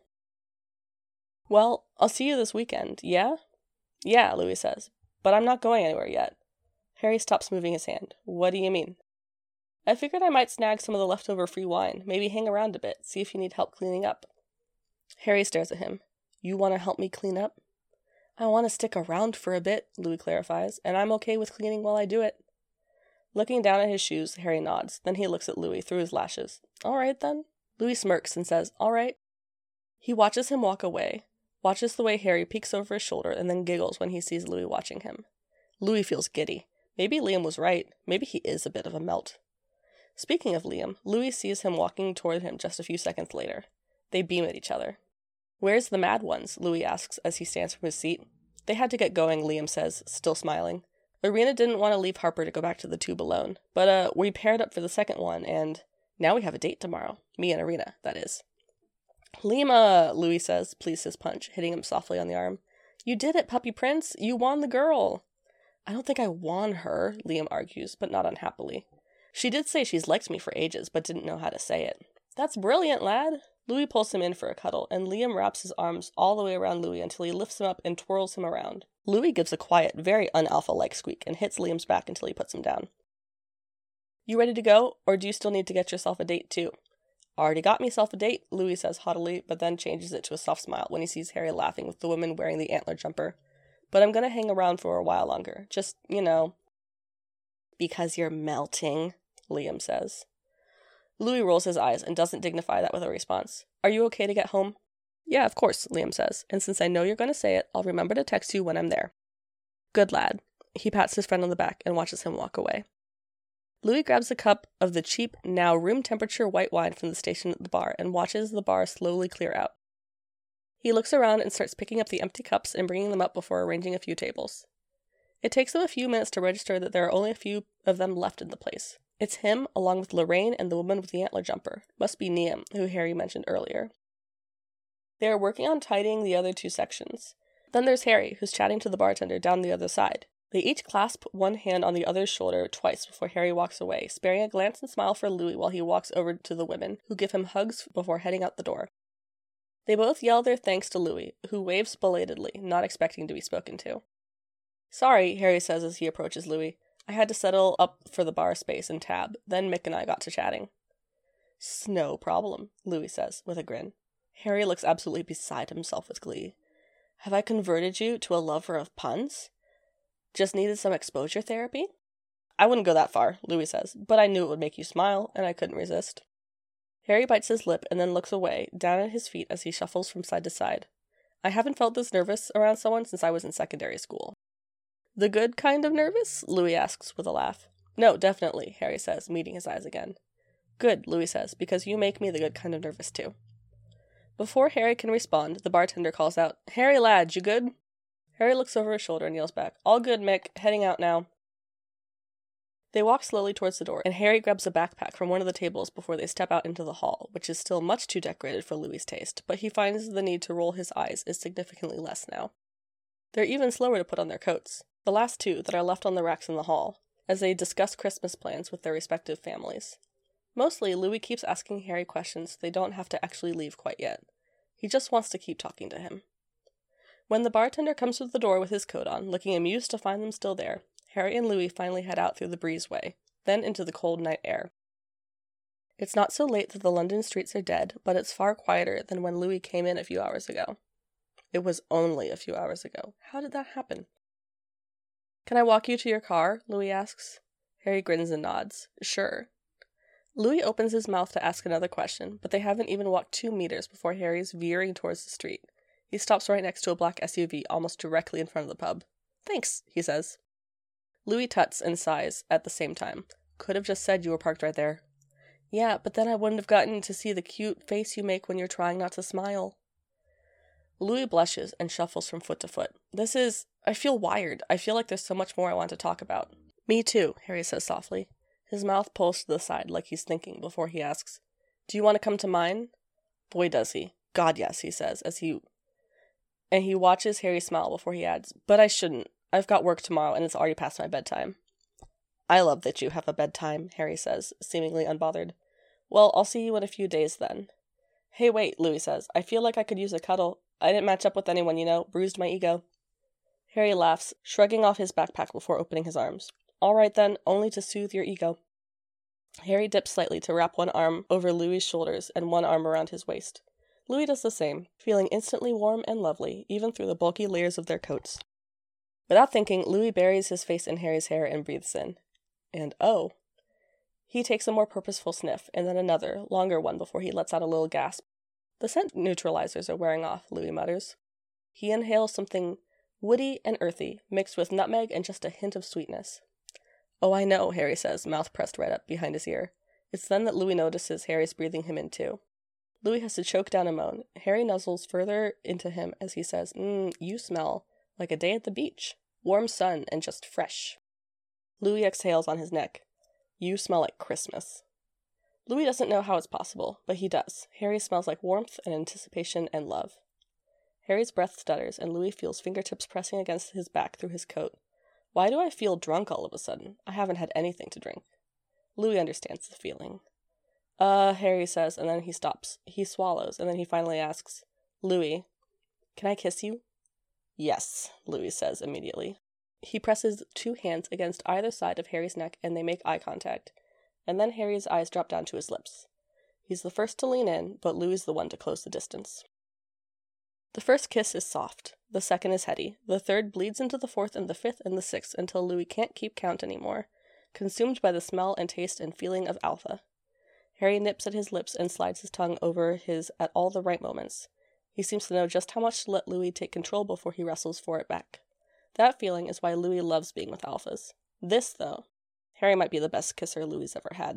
Well, I'll see you this weekend, yeah? Yeah, Louis says, but I'm not going anywhere yet. Harry stops moving his hand. What do you mean? I figured I might snag some of the leftover free wine, maybe hang around a bit, see if you need help cleaning up. Harry stares at him. You want to help me clean up? I want to stick around for a bit, Louis clarifies, and I'm okay with cleaning while I do it. Looking down at his shoes, Harry nods. Then he looks at Louis through his lashes. All right, then. Louis smirks and says, all right. He watches him walk away, watches the way Harry peeks over his shoulder, and then giggles when he sees Louis watching him. Louis feels giddy. Maybe Liam was right. Maybe he is a bit of a melt. Speaking of Liam, Louis sees him walking toward him just a few seconds later. They beam at each other. Where's the mad ones? Louis asks as he stands from his seat. They had to get going, Liam says, still smiling. Irina didn't want to leave Harper to go back to the tube alone, but uh, we paired up for the second one, and now we have a date tomorrow. Me and Irina, that is. Lima, Louis says, pleased as punch, hitting him softly on the arm. You did it, puppy prince. You won the girl. I don't think I won her, Liam argues, but not unhappily. She did say she's liked me for ages, but didn't know how to say it. That's brilliant, lad. Louis pulls him in for a cuddle, and Liam wraps his arms all the way around Louis until he lifts him up and twirls him around. Louis gives a quiet, very un-alpha-like squeak and hits Liam's back until he puts him down. You ready to go, or do you still need to get yourself a date, too? Already got myself a date, Louis says haughtily, but then changes it to a soft smile when he sees Harry laughing with the woman wearing the antler jumper. But I'm gonna hang around for a while longer. Just, you know. Because you're melting, Liam says. Louis rolls his eyes and doesn't dignify that with a response. Are you okay to get home? Yeah, of course, Liam says, and since I know you're going to say it, I'll remember to text you when I'm there. Good lad. He pats his friend on the back and watches him walk away. Louis grabs a cup of the cheap, now room-temperature white wine from the station at the bar and watches the bar slowly clear out. He looks around and starts picking up the empty cups and bringing them up before arranging a few tables. It takes him a few minutes to register that there are only a few of them left in the place. It's him, along with Lorraine and the woman with the antler jumper. Must be Niam, who Harry mentioned earlier. They are working on tidying the other two sections. Then there's Harry, who's chatting to the bartender down the other side. They each clasp one hand on the other's shoulder twice before Harry walks away, sparing a glance and smile for Louis while he walks over to the women, who give him hugs before heading out the door. They both yell their thanks to Louis, who waves belatedly, not expecting to be spoken to. Sorry, Harry says as he approaches Louis. I had to settle up for the bar space and tab, then Mick and I got to chatting. No problem, Louis says, with a grin. Harry looks absolutely beside himself with glee. Have I converted you to a lover of puns? Just needed some exposure therapy? I wouldn't go that far, Louis says, but I knew it would make you smile, and I couldn't resist. Harry bites his lip and then looks away, down at his feet as he shuffles from side to side. I haven't felt this nervous around someone since I was in secondary school. The good kind of nervous? Louis asks with a laugh. No, definitely, Harry says, meeting his eyes again. Good, Louis says, because you make me the good kind of nervous too. Before Harry can respond, the bartender calls out, Harry lad, you good? Harry looks over his shoulder and yells back, All good, Mick, heading out now. They walk slowly towards the door, and Harry grabs a backpack from one of the tables before they step out into the hall, which is still much too decorated for Louis' taste, but he finds the need to roll his eyes is significantly less now. They're even slower to put on their coats, the last two that are left on the racks in the hall, as they discuss Christmas plans with their respective families. Mostly, Louis keeps asking Harry questions so they don't have to actually leave quite yet. He just wants to keep talking to him. When the bartender comes to the door with his coat on, looking amused to find them still there, Harry and Louis finally head out through the breezeway, then into the cold night air. It's not so late that the London streets are dead, but it's far quieter than when Louis came in a few hours ago. It was only a few hours ago. How did that happen? Can I walk you to your car? Louis asks. Harry grins and nods. Sure. Louis opens his mouth to ask another question, but they haven't even walked two meters before Harry's veering towards the street. He stops right next to a black S U V almost directly in front of the pub. "Thanks," he says. Louis tuts and sighs at the same time. "Could have just said you were parked right there." "Yeah, but then I wouldn't have gotten to see the cute face you make when you're trying not to smile." Louis blushes and shuffles from foot to foot. This is... I feel wired. I feel like there's so much more I want to talk about. "Me too," Harry says softly. His mouth pulls to the side like he's thinking before he asks, "Do you want to come to mine?" Boy, does he. "God, yes," he says, as he... And he watches Harry smile before he adds, "But I shouldn't. I've got work tomorrow and it's already past my bedtime." "I love that you have a bedtime," Harry says, seemingly unbothered. "Well, I'll see you in a few days then." "Hey, wait," Louis says. "I feel like I could use a cuddle. I didn't match up with anyone, you know. Bruised my ego." Harry laughs, shrugging off his backpack before opening his arms. "All right then, only to soothe your ego." Harry dips slightly to wrap one arm over Louis's shoulders and one arm around his waist. Louis does the same, feeling instantly warm and lovely, even through the bulky layers of their coats. Without thinking, Louis buries his face in Harry's hair and breathes in. And oh. He takes a more purposeful sniff, and then another, longer one before he lets out a little gasp. "The scent neutralizers are wearing off," Louis mutters. He inhales something woody and earthy, mixed with nutmeg and just a hint of sweetness. "Oh, I know," Harry says, mouth pressed right up behind his ear. It's then that Louis notices Harry's breathing him in too. Louis has to choke down a moan. Harry nuzzles further into him as he says, Mmm, you smell like a day at the beach. Warm sun and just fresh." Louis exhales on his neck. "You smell like Christmas." Louis doesn't know how it's possible, but he does. Harry smells like warmth and anticipation and love. Harry's breath stutters, and Louis feels fingertips pressing against his back through his coat. "Why do I feel drunk all of a sudden? I haven't had anything to drink." Louis understands the feeling. Uh, Harry says, and then he stops. He swallows, and then he finally asks, "Louis, can I kiss you?" "Yes," Louis says immediately. He presses two hands against either side of Harry's neck, and they make eye contact. And then Harry's eyes drop down to his lips. He's the first to lean in, but Louis is the one to close the distance. The first kiss is soft. The second is heady. The third bleeds into the fourth and the fifth and the sixth until Louis can't keep count anymore, consumed by the smell and taste and feeling of alpha. Harry nips at his lips and slides his tongue over his at all the right moments. He seems to know just how much to let Louis take control before he wrestles for it back. That feeling is why Louis loves being with alphas. This, though, Harry might be the best kisser Louis ever had.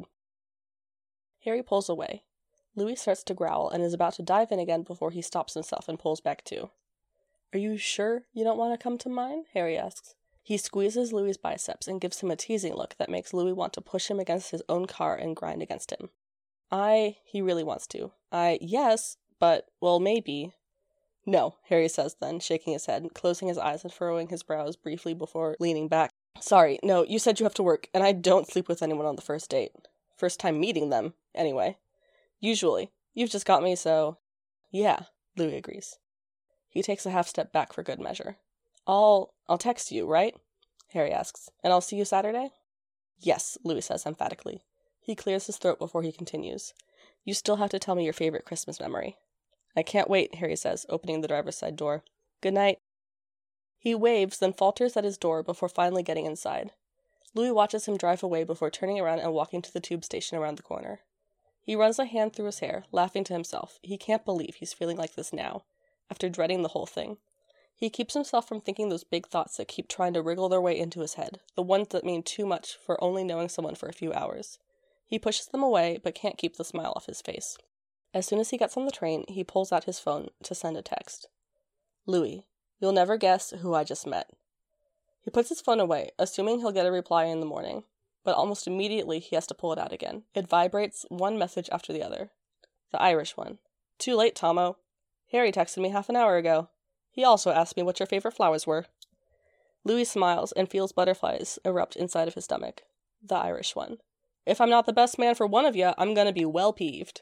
Harry pulls away. Louis starts to growl and is about to dive in again before he stops himself and pulls back too. "Are you sure you don't want to come to mine?" Harry asks. He squeezes Louis's biceps and gives him a teasing look that makes Louis want to push him against his own car and grind against him. I... he really wants to. I... yes, but, well, maybe. "No," Harry says then, shaking his head, closing his eyes and furrowing his brows briefly before leaning back. "Sorry, no, you said you have to work, and I don't sleep with anyone on the first date. First time meeting them, anyway. Usually. You've just got me, so..." "Yeah," Louis agrees. He takes a half step back for good measure. I'll... I'll text you, right?" Harry asks. "And I'll see you Saturday?" "Yes," Louis says emphatically. He clears his throat before he continues. "You still have to tell me your favorite Christmas memory." "I can't wait," Harry says, opening the driver's side door. "Good night." He waves, then falters at his door before finally getting inside. Louis watches him drive away before turning around and walking to the tube station around the corner. He runs a hand through his hair, laughing to himself. He can't believe he's feeling like this now, after dreading the whole thing. He keeps himself from thinking those big thoughts that keep trying to wriggle their way into his head, the ones that mean too much for only knowing someone for a few hours. He pushes them away, but can't keep the smile off his face. As soon as he gets on the train, he pulls out his phone to send a text. "Louis, you'll never guess who I just met." He puts his phone away, assuming he'll get a reply in the morning, but almost immediately he has to pull it out again. It vibrates, one message after the other. The Irish one. "Too late, Tomo. Harry texted me half an hour ago. He also asked me what your favorite flowers were." Louis smiles and feels butterflies erupt inside of his stomach. The Irish one. "If I'm not the best man for one of you, I'm gonna be well peeved."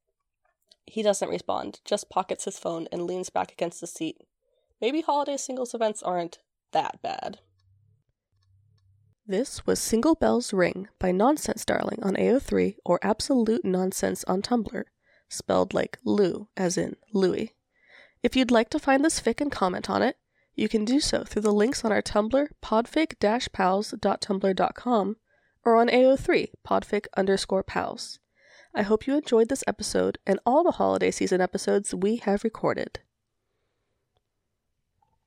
He doesn't respond, just pockets his phone and leans back against the seat. Maybe holiday singles events aren't that bad. This was Single Bells Ring by Nonsense Darling on A O three or Absolute Nonsense on Tumblr, spelled like Lou, as in Louis. If you'd like to find this fic and comment on it, you can do so through the links on our Tumblr, podfic dash pals dot tumblr dot com, or on A O three, podfic underscore pals. I hope you enjoyed this episode and all the holiday season episodes we have recorded.